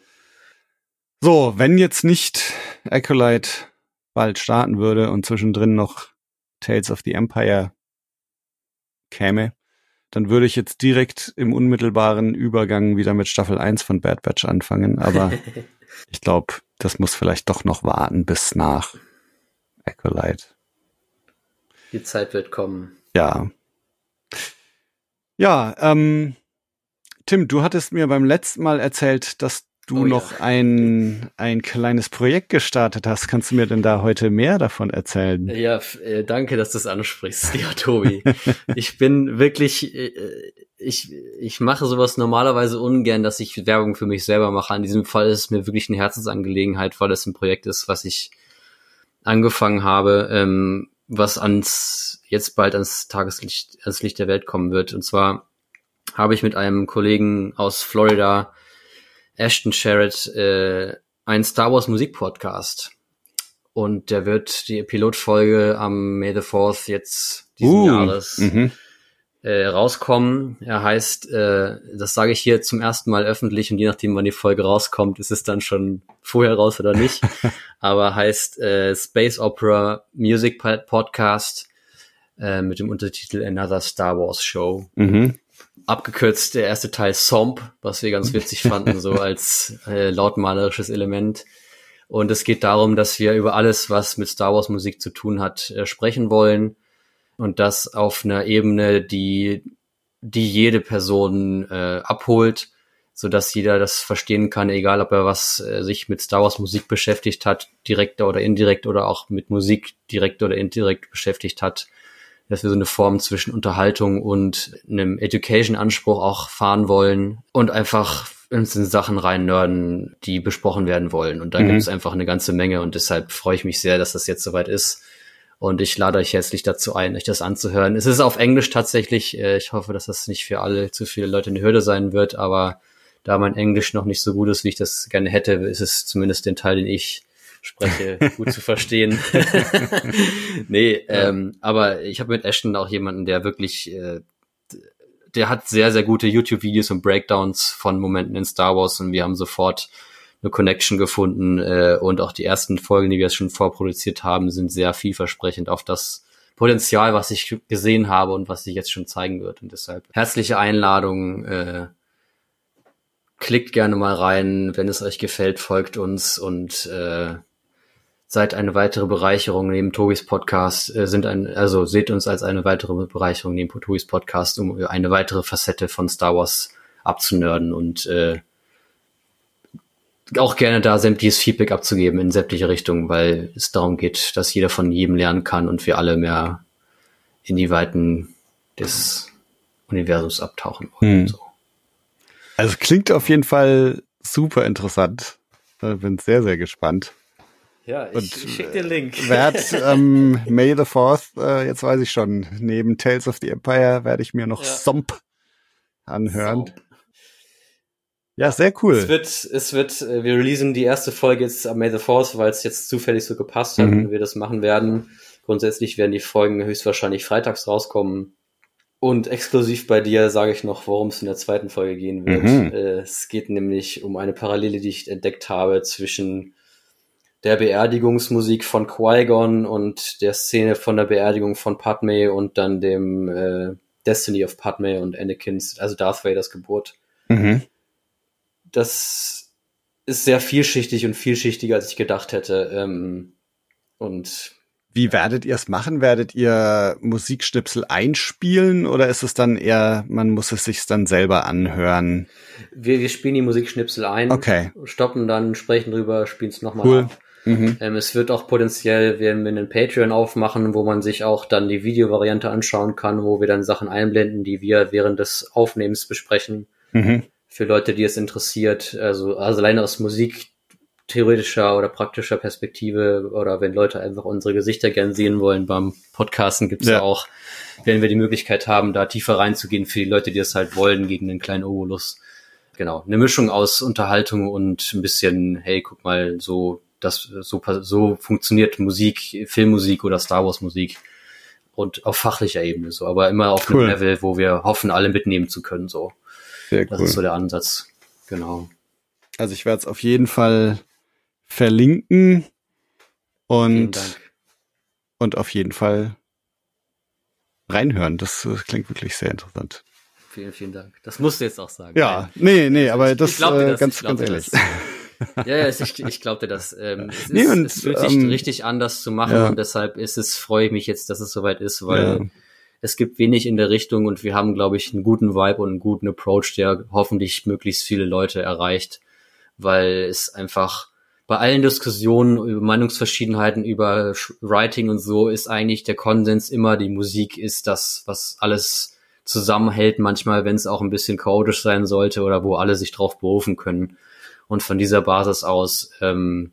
So, wenn jetzt nicht Acolyte bald starten würde und zwischendrin noch Tales of the Empire käme, dann würde ich jetzt direkt im unmittelbaren Übergang wieder mit Staffel eins von Bad Batch anfangen, aber ich glaube, das muss vielleicht doch noch warten bis nach Acolyte. Die Zeit wird kommen. Ja. Ja, ähm, Tim, du hattest mir beim letzten Mal erzählt, dass du oh, noch ja. ein ein kleines Projekt gestartet hast. Kannst du mir denn da heute mehr davon erzählen? Ja, f- äh, danke, dass du es ansprichst, ja, Tobi. Ich bin wirklich, äh, ich ich mache sowas normalerweise ungern, dass ich Werbung für mich selber mache. In diesem Fall ist es mir wirklich eine Herzensangelegenheit, weil es ein Projekt ist, was ich angefangen habe, ähm, was ans jetzt bald ans Tageslicht, ans Licht der Welt kommen wird. Und zwar habe ich mit einem Kollegen aus Florida, Ashton Sherritt, äh, einen Star Wars Musik-Podcast. Und der wird die Pilotfolge am May the fourth jetzt diesen uh, Jahres m-hmm. äh, rauskommen. Er heißt, äh, das sage ich hier zum ersten Mal öffentlich und je nachdem, wann die Folge rauskommt, ist es dann schon vorher raus oder nicht. Aber heißt äh, Space Opera Music Podcast äh, mit dem Untertitel Another Star Wars Show. Mhm. Abgekürzt der erste Teil Somp, was wir ganz witzig fanden, so als äh, lautmalerisches Element. Und es geht darum, dass wir über alles, was mit Star Wars Musik zu tun hat, äh, sprechen wollen. Und das auf einer Ebene, die die jede Person äh, abholt, so dass jeder das verstehen kann, egal ob er was äh, sich mit Star Wars Musik beschäftigt hat, direkt oder indirekt, oder auch mit Musik direkt oder indirekt beschäftigt hat. Dass wir so eine Form zwischen Unterhaltung und einem Education-Anspruch auch fahren wollen und einfach uns in Sachen rein nörden, die besprochen werden wollen. Und da mhm. gibt es einfach eine ganze Menge und deshalb freue ich mich sehr, dass das jetzt soweit ist. Und ich lade euch herzlich dazu ein, euch das anzuhören. Es ist auf Englisch tatsächlich. Ich hoffe, dass das nicht für alle zu viele Leute eine Hürde sein wird, aber da mein Englisch noch nicht so gut ist, wie ich das gerne hätte, ist es zumindest den Teil, den ich spreche, gut zu verstehen. nee, ja. ähm, aber ich habe mit Ashton auch jemanden, der wirklich, äh, der hat sehr, sehr gute YouTube-Videos und Breakdowns von Momenten in Star Wars und wir haben sofort eine Connection gefunden äh, und auch die ersten Folgen, die wir jetzt schon vorproduziert haben, sind sehr vielversprechend auf das Potenzial, was ich gesehen habe und was sich jetzt schon zeigen wird. Und deshalb herzliche Einladung, äh, klickt gerne mal rein, wenn es euch gefällt, folgt uns und äh, seid eine weitere Bereicherung neben Tobis Podcast, äh, sind ein, also seht uns als eine weitere Bereicherung neben Tobis Podcast, um eine weitere Facette von Star Wars abzunörden und äh, auch gerne da sämtliches Feedback abzugeben in sämtliche Richtungen, weil es darum geht, dass jeder von jedem lernen kann und wir alle mehr in die Weiten des Universums abtauchen wollen. Hm. So. Also klingt auf jeden Fall super interessant. Ich bin sehr, sehr gespannt. Ja, ich, Und, ich schick den Link. Werd ähm, May the Fourth, äh, jetzt weiß ich schon, neben Tales of the Empire werde ich mir noch Ja. Somp anhören. So. Ja, sehr cool. Es wird, es wird, äh, wir releasen die erste Folge jetzt am May the Fourth, weil es jetzt zufällig so gepasst hat Mhm. und wir das machen werden. Grundsätzlich werden die Folgen höchstwahrscheinlich freitags rauskommen. Und exklusiv bei dir sage ich noch, worum es in der zweiten Folge gehen wird. Mhm. Äh, es geht nämlich um eine Parallele, die ich entdeckt habe zwischen der Beerdigungsmusik von Qui-Gon und der Szene von der Beerdigung von Padme und dann dem äh, Destiny of Padme und Anakins, also Darth Vaders Geburt. Mhm. Das ist sehr vielschichtig und vielschichtiger, als ich gedacht hätte. Ähm, und Wie werdet ihr es machen? Werdet ihr Musikschnipsel einspielen oder ist es dann eher, man muss es sich dann selber anhören? wir, wir spielen die Musikschnipsel ein, Okay. stoppen dann, sprechen drüber, spielen es nochmal Cool. ab. Mhm. Ähm, es wird auch potenziell, werden wir einen Patreon aufmachen, wo man sich auch dann die Videovariante anschauen kann, wo wir dann Sachen einblenden, die wir während des Aufnehmens besprechen. Mhm. Für Leute, die es interessiert. Also, also alleine aus musiktheoretischer oder praktischer Perspektive oder wenn Leute einfach unsere Gesichter gern sehen wollen beim Podcasten, gibt's ja Ja. auch, werden wir die Möglichkeit haben, da tiefer reinzugehen für die Leute, die es halt wollen, gegen den kleinen Obolus. Genau, eine Mischung aus Unterhaltung und ein bisschen, hey, guck mal, so das so so funktioniert Musik, Filmmusik oder Star Wars Musik und auf fachlicher Ebene so, aber immer auf Cool. einem Level, wo wir hoffen, alle mitnehmen zu können. So, Sehr das cool. ist so der Ansatz. Genau. Also ich werde es auf jeden Fall verlinken Vielen und, Dank. und auf jeden Fall reinhören. Das, das klingt wirklich sehr interessant. Vielen, vielen Dank. Das musst du jetzt auch sagen. Ja, nee, nee, aber Ich- das, ich glaub dir äh, das, ganz, ich glaub ganz dir ehrlich. das. Ja, ja, es- ich, ich glaube dir das. Ähm, es, Nee, ist, und, es fühlt sich ähm, richtig anders zu machen ja. und deshalb ist es, freue ich mich jetzt, dass es soweit ist, weil Ja. es gibt wenig in der Richtung und wir haben, glaube ich, einen guten Vibe und einen guten Approach, der hoffentlich möglichst viele Leute erreicht, weil es einfach bei allen Diskussionen über Meinungsverschiedenheiten, über Sch- Writing und so, ist eigentlich der Konsens immer, die Musik ist das, was alles zusammenhält, manchmal, wenn es auch ein bisschen chaotisch sein sollte oder wo alle sich drauf berufen können. Und von dieser Basis aus ähm,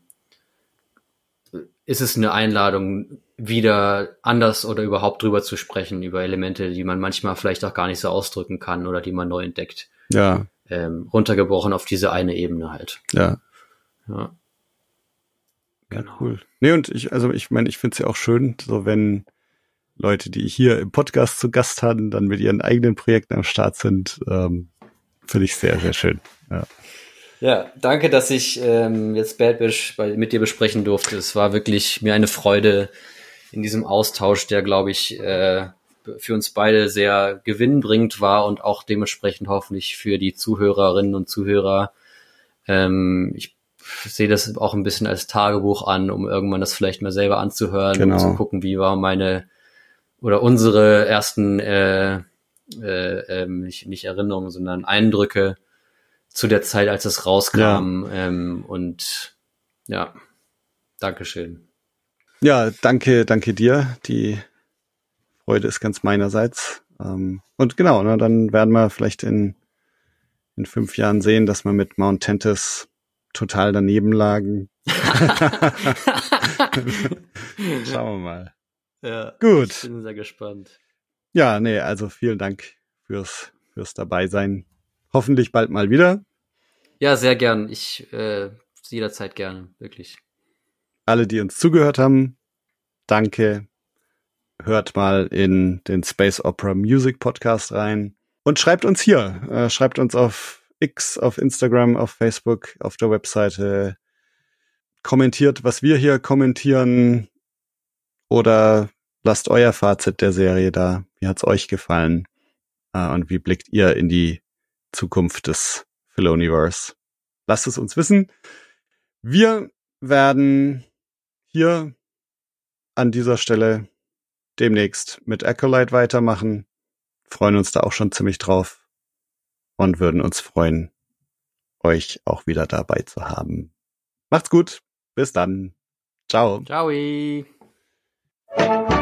ist es eine Einladung, wieder anders oder überhaupt drüber zu sprechen, über Elemente, die man manchmal vielleicht auch gar nicht so ausdrücken kann oder die man neu entdeckt. Ja, Ähm, runtergebrochen auf diese eine Ebene halt. ja. Ja. Ja, Genau. cool. Nee, und ich, also ich meine, ich finde es ja auch schön, so wenn Leute, die hier im Podcast zu Gast hatten, dann mit ihren eigenen Projekten am Start sind, ähm, finde ich sehr, sehr schön. Ja. Ja, danke, dass ich ähm, jetzt Bad Batch bei, mit dir besprechen durfte. Es war wirklich mir eine Freude in diesem Austausch, der, glaube ich, äh, für uns beide sehr gewinnbringend war und auch dementsprechend hoffentlich für die Zuhörerinnen und Zuhörer. Ähm, ich sehe das auch ein bisschen als Tagebuch an, um irgendwann das vielleicht mal selber anzuhören, Genau. um zu gucken, wie war meine oder unsere ersten äh, äh, ähm, nicht, nicht Erinnerungen, sondern Eindrücke zu der Zeit, als es rauskam. Ähm, und ja, Dankeschön. Ja, danke, danke dir. Die Freude ist ganz meinerseits. Ähm, und genau, ne, dann werden wir vielleicht in, in fünf Jahren sehen, dass wir mit Mount Tentis total daneben lagen. Schauen wir mal. Ja, Gut. ich bin sehr gespannt. Ja, nee, also vielen Dank fürs, fürs Dabeisein. Hoffentlich bald mal wieder. Ja, sehr gern. Ich äh, jederzeit gerne, wirklich. Alle, die uns zugehört haben, danke. Hört mal in den Space Opera Music Podcast rein und schreibt uns hier. Äh, schreibt uns auf X, auf Instagram, auf Facebook, auf der Webseite. Kommentiert, was wir hier kommentieren oder lasst euer Fazit der Serie da. Wie hat's euch gefallen? Äh, und wie blickt ihr in die Zukunft des Filoniverse. Lasst es uns wissen. Wir werden hier an dieser Stelle demnächst mit Acolyte weitermachen. Freuen uns da auch schon ziemlich drauf und würden uns freuen, euch auch wieder dabei zu haben. Macht's gut. Bis dann. Ciao. Ciao.